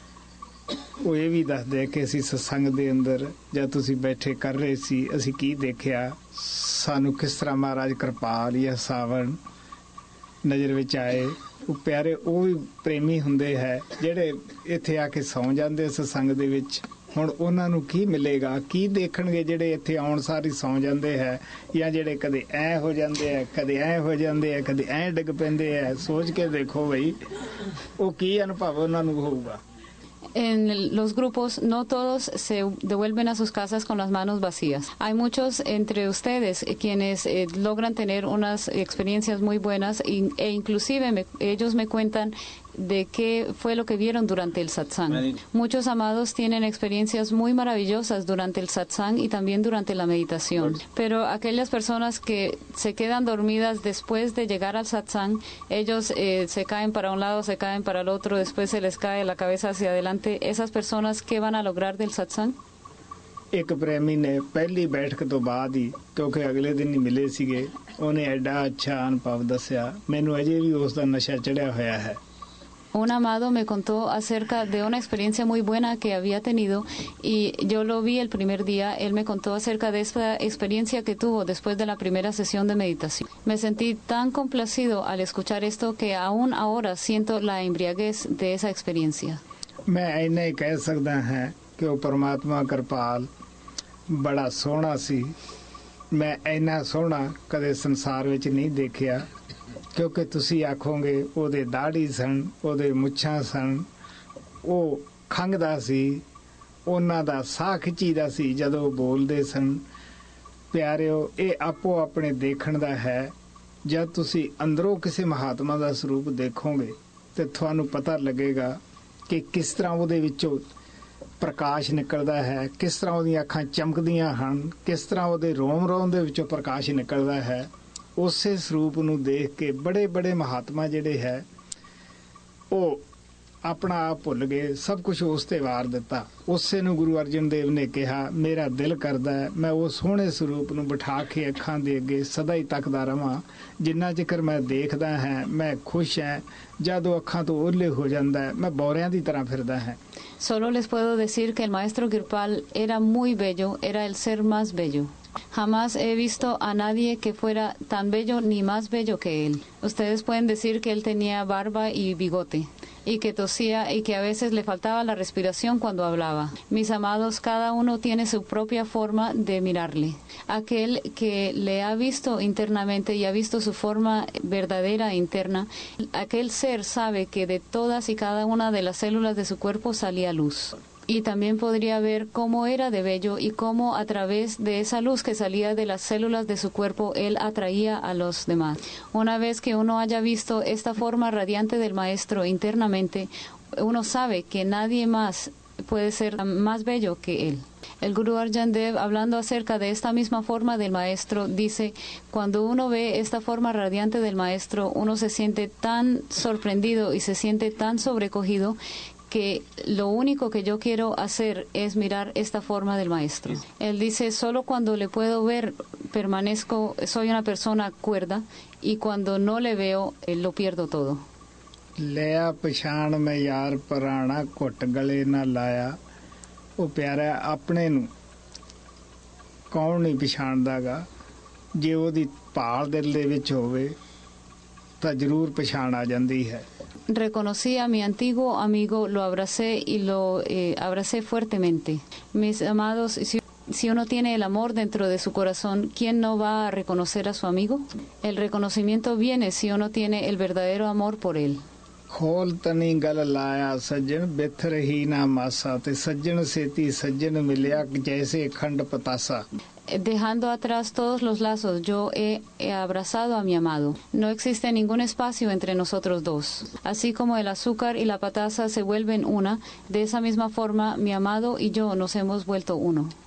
ਉਹ ਇਹ ਵੀ ਦੱਸਦੇ ਕਿ ਅਸੀਂ ਸਤਸੰਗ ਦੇ ਅੰਦਰ ਜਦ ਤੁਸੀਂ ਬੈਠੇ ਕਰ ਰਹੇ ਸੀ ਅਸੀਂ ਕੀ ਦੇਖਿਆ, ਸਾਨੂੰ ਕਿਸ ਤਰ੍ਹਾਂ ਮਹਾਰਾਜ ਕਿਰਪਾਲ ਜਾਂ ਸਾਵਣ ਨਜ਼ਰ ਵਿੱਚ ਆਏ। ਉਹ ਪਿਆਰੇ ਉਹ ਵੀ ਪ੍ਰੇਮੀ ਹੁੰਦੇ ਹੈ ਜਿਹੜੇ ਇੱਥੇ ਆ ਕੇ ਸੌਂ ਜਾਂਦੇ ਸਤਸੰਗ ਦੇ ਵਿੱਚ। ਹੁਣ ਉਹਨਾਂ ਨੂੰ ਕੀ ਮਿਲੇਗਾ, ਕੀ ਦੇਖਣਗੇ ਜਿਹੜੇ ਇੱਥੇ ਆਉਣ ਸਾਰੀ ਸੌਂ ਜਾਂਦੇ ਹੈ ਜਾਂ ਜਿਹੜੇ ਕਦੇ ਐਂ ਹੋ ਜਾਂਦੇ ਹੈ, ਕਦੇ ਐਂ ਹੋ ਜਾਂਦੇ ਹੈ, ਕਦੇ ਐਂ ਡਿੱਗ ਪੈਂਦੇ ਹੈ। ਸੋਚ ਕੇ ਦੇਖੋ ਬਈ ਉਹ ਕੀ ਅਨੁਭਵ ਉਹਨਾਂ ਨੂੰ ਹੋਊਗਾ। En los grupos, no todos se devuelven a sus casas con las manos vacías. Hay muchos entre ustedes quienes eh, logran tener unas experiencias muy buenas y, e inclusive me, ellos me cuentan de qué fue lo que vieron durante el satsang. Muchos amados tienen experiencias muy maravillosas durante el satsang y también durante la meditación. Pero aquellas personas que se quedan dormidas después de llegar al satsang, ellos eh, se caen para un lado, se caen para el otro, después se les cae la cabeza hacia adelante. Esas personas, ¿qué van a lograr del satsang? ਇੱਕ ਪ੍ਰੇਮੀ ਨੇ ਪਹਿਲੀ ਬੈਠਕ ਤੋਂ ਬਾਅਦ ਹੀ, ਕਿਉਂਕਿ ਅਗਲੇ ਦਿਨ ਹੀ ਮਿਲੇ ਸੀਗੇ, ਉਹਨੇ ਐਡਾ ਅੱਛਾ ਅਨੁਭਵ ਦੱਸਿਆ, ਮੈਨੂੰ ਅਜੇ ਵੀ ਉਸ ਦਾ ਨਸ਼ਾ ਚੜਿਆ ਹੋਇਆ ਹੈ। Un amado me contó acerca de una experiencia muy buena que había tenido y yo lo vi el primer día. Él me contó acerca de esta experiencia que tuvo después de la primera sesión de meditación. Me sentí tan complacido al escuchar esto que aún ahora siento la embriaguez de esa experiencia. मैं इन्हें कह सकता है कि वो परमात्मा कृपाल बड़ा सोहना सी। मैं इन्ना सोहना कदे संसार विच नहीं देखिया क्योंकि तुसी आखोगे ਉਹਦੇ ਦਾੜੀ ਸਨ, ਉਹਦੇ ਮੁੱਛਾਂ ਸਨ, ਉਹ ਖੰਘਦਾ ਸੀ, ਉਹਨਾਂ ਦਾ ਸਾਹ ਖਿੱਚੀਦਾ ਸੀ ਜਦੋਂ ਉਹ ਬੋਲਦੇ ਸਨ। ਪਿਆਰਿਓ, ਇਹ ਆਪੋ ਆਪਣੇ ਦੇਖਣ ਦਾ ਹੈ। ਜਦ ਤੁਸੀਂ ਅੰਦਰੋਂ ਕਿਸੇ ਮਹਾਤਮਾ ਦਾ ਸਰੂਪ ਦੇਖੋਗੇ ਤੇ ਤੁਹਾਨੂੰ ਪਤਾ ਲੱਗੇਗਾ ਕਿ ਕਿਸ ਤਰ੍ਹਾਂ ਉਹਦੇ ਵਿੱਚੋਂ ਪ੍ਰਕਾਸ਼ ਨਿਕਲਦਾ ਹੈ, ਕਿਸ ਤਰ੍ਹਾਂ ਉਹਦੀਆਂ ਅੱਖਾਂ ਚਮਕਦੀਆਂ ਹਨ, ਕਿਸ ਤਰ੍ਹਾਂ ਉਹਦੇ ਰੋਮ ਰੋਮ ਦੇ ਵਿੱਚੋਂ ਪ੍ਰਕਾਸ਼ ਨਿਕਲਦਾ ਹੈ। ਉਸੇ ਸਰੂਪ ਨੂੰ ਦੇਖ ਕੇ ਬੜੇ ਬੜੇ ਮਹਾਤਮਾ ਜਿਹੜੇ ਹੈ ਉਹ ਆਪਣਾ ਆਪ ਭੁੱਲ ਗਏ, ਸਭ ਕੁਝ ਉਸ ਤੇ ਵਾਰ ਦਿੱਤਾ। ਉਸੇ ਨੂੰ ਗੁਰੂ ਅਰਜਨ ਦੇਵ ਨੇ ਕਿਹਾ, ਮੇਰਾ ਦਿਲ ਕਰਦਾ ਹੈ ਮੈਂ ਉਹ ਸੋਹਣੇ ਸਰੂਪ ਨੂੰ ਬਿਠਾ ਕੇ ਅੱਖਾਂ ਦੇ ਅੱਗੇ ਸਦਾ ਹੀ ਤੱਕਦਾ ਰਵਾਂ। ਜਿੰਨਾ ਚਿਰ ਮੈਂ ਦੇਖਦਾ ਹਾਂ ਮੈਂ ਖੁਸ਼ ਹਾਂ, ਜਦੋਂ ਅੱਖਾਂ ਤੋਂ ਓਹਲੇ ਹੋ ਜਾਂਦਾ ਹੈ ਮੈਂ ਬੌਰਿਆਂ ਦੀ ਤਰ੍ਹਾਂ ਫਿਰਦਾ ਹਾਂ। Solo les puedo decir que el maestro Kirpal era muy bello, era el ser más bello. Jamás he visto a nadie que fuera tan bello ni más bello que él. Ustedes pueden decir que él tenía barba y bigote, y que tosía y que a veces le faltaba la respiración cuando hablaba. Mis amados, cada uno tiene su propia forma de mirarle. Aquel que le ha visto internamente y ha visto su forma verdadera interna, aquel ser sabe que de todas y cada una de las células de su cuerpo salía luz. Y también podría ver cómo era de bello y cómo a través de esa luz que salía de las células de su cuerpo, él atraía a los demás. Una vez que uno haya visto esta forma radiante del maestro internamente, uno sabe que nadie más puede ser más bello que él. El Guru Arjan Dev, hablando acerca de esta misma forma del maestro, dice, cuando uno ve esta forma radiante del maestro, uno se siente tan sorprendido y se siente tan sobrecogido que lo único que yo quiero hacer es mirar esta forma del maestro. Él dice, solo cuando le puedo ver permanezco, soy una persona cuerda, y cuando no le veo eh, lo pierdo todo. ਲਿਆ ਪਛਾਣ ਮੈਂ ਯਾਰ ਪਰਾਣਾ ਘੁੱਟ ਗਲੇ ਨਾ ਲਾਇਆ। ਉਹ ਪਿਆਰਾ ਆਪਣੇ ਨੂੰ ਕੌਣ ਨਹੀਂ ਪਛਾਣਦਾਗਾ, ਜੇ ਉਹਦੀ ਭਾਲ ਦਿਲ ਦੇ ਵਿੱਚ ਹੋਵੇ ਤਾਂ ਜ਼ਰੂਰ ਪਛਾਣ ਆ ਜਾਂਦੀ ਹੈ। Reconocí a mi antiguo amigo, lo abracé y lo eh, abracé fuertemente. Mis amados, si, si uno tiene el amor dentro de su corazón, ¿quién no va a reconocer a su amigo? El reconocimiento viene si uno tiene el verdadero amor por él. ਖੋਲ ਤਨੀ ਗਲ ਲਾਇਆ ਸੱਜਣ ਬਿਥ ਰਹੀ ਨਾ ਮਾਸਾ ਤੇ ਸੱਜਣ ਸੇਤੀ ਸੱਜਣ ਮਿਲਿਆ ਜੈਸੇ ਖੰਡ ਪਤਾਸਾ। Dejando atrás todos los lazos, yo he, he abrazado a mi amado. No existe ningún espacio entre nosotros dos. Así como el azúcar y la patasa se vuelven una, de esa misma forma mi amado y yo nos hemos vuelto uno.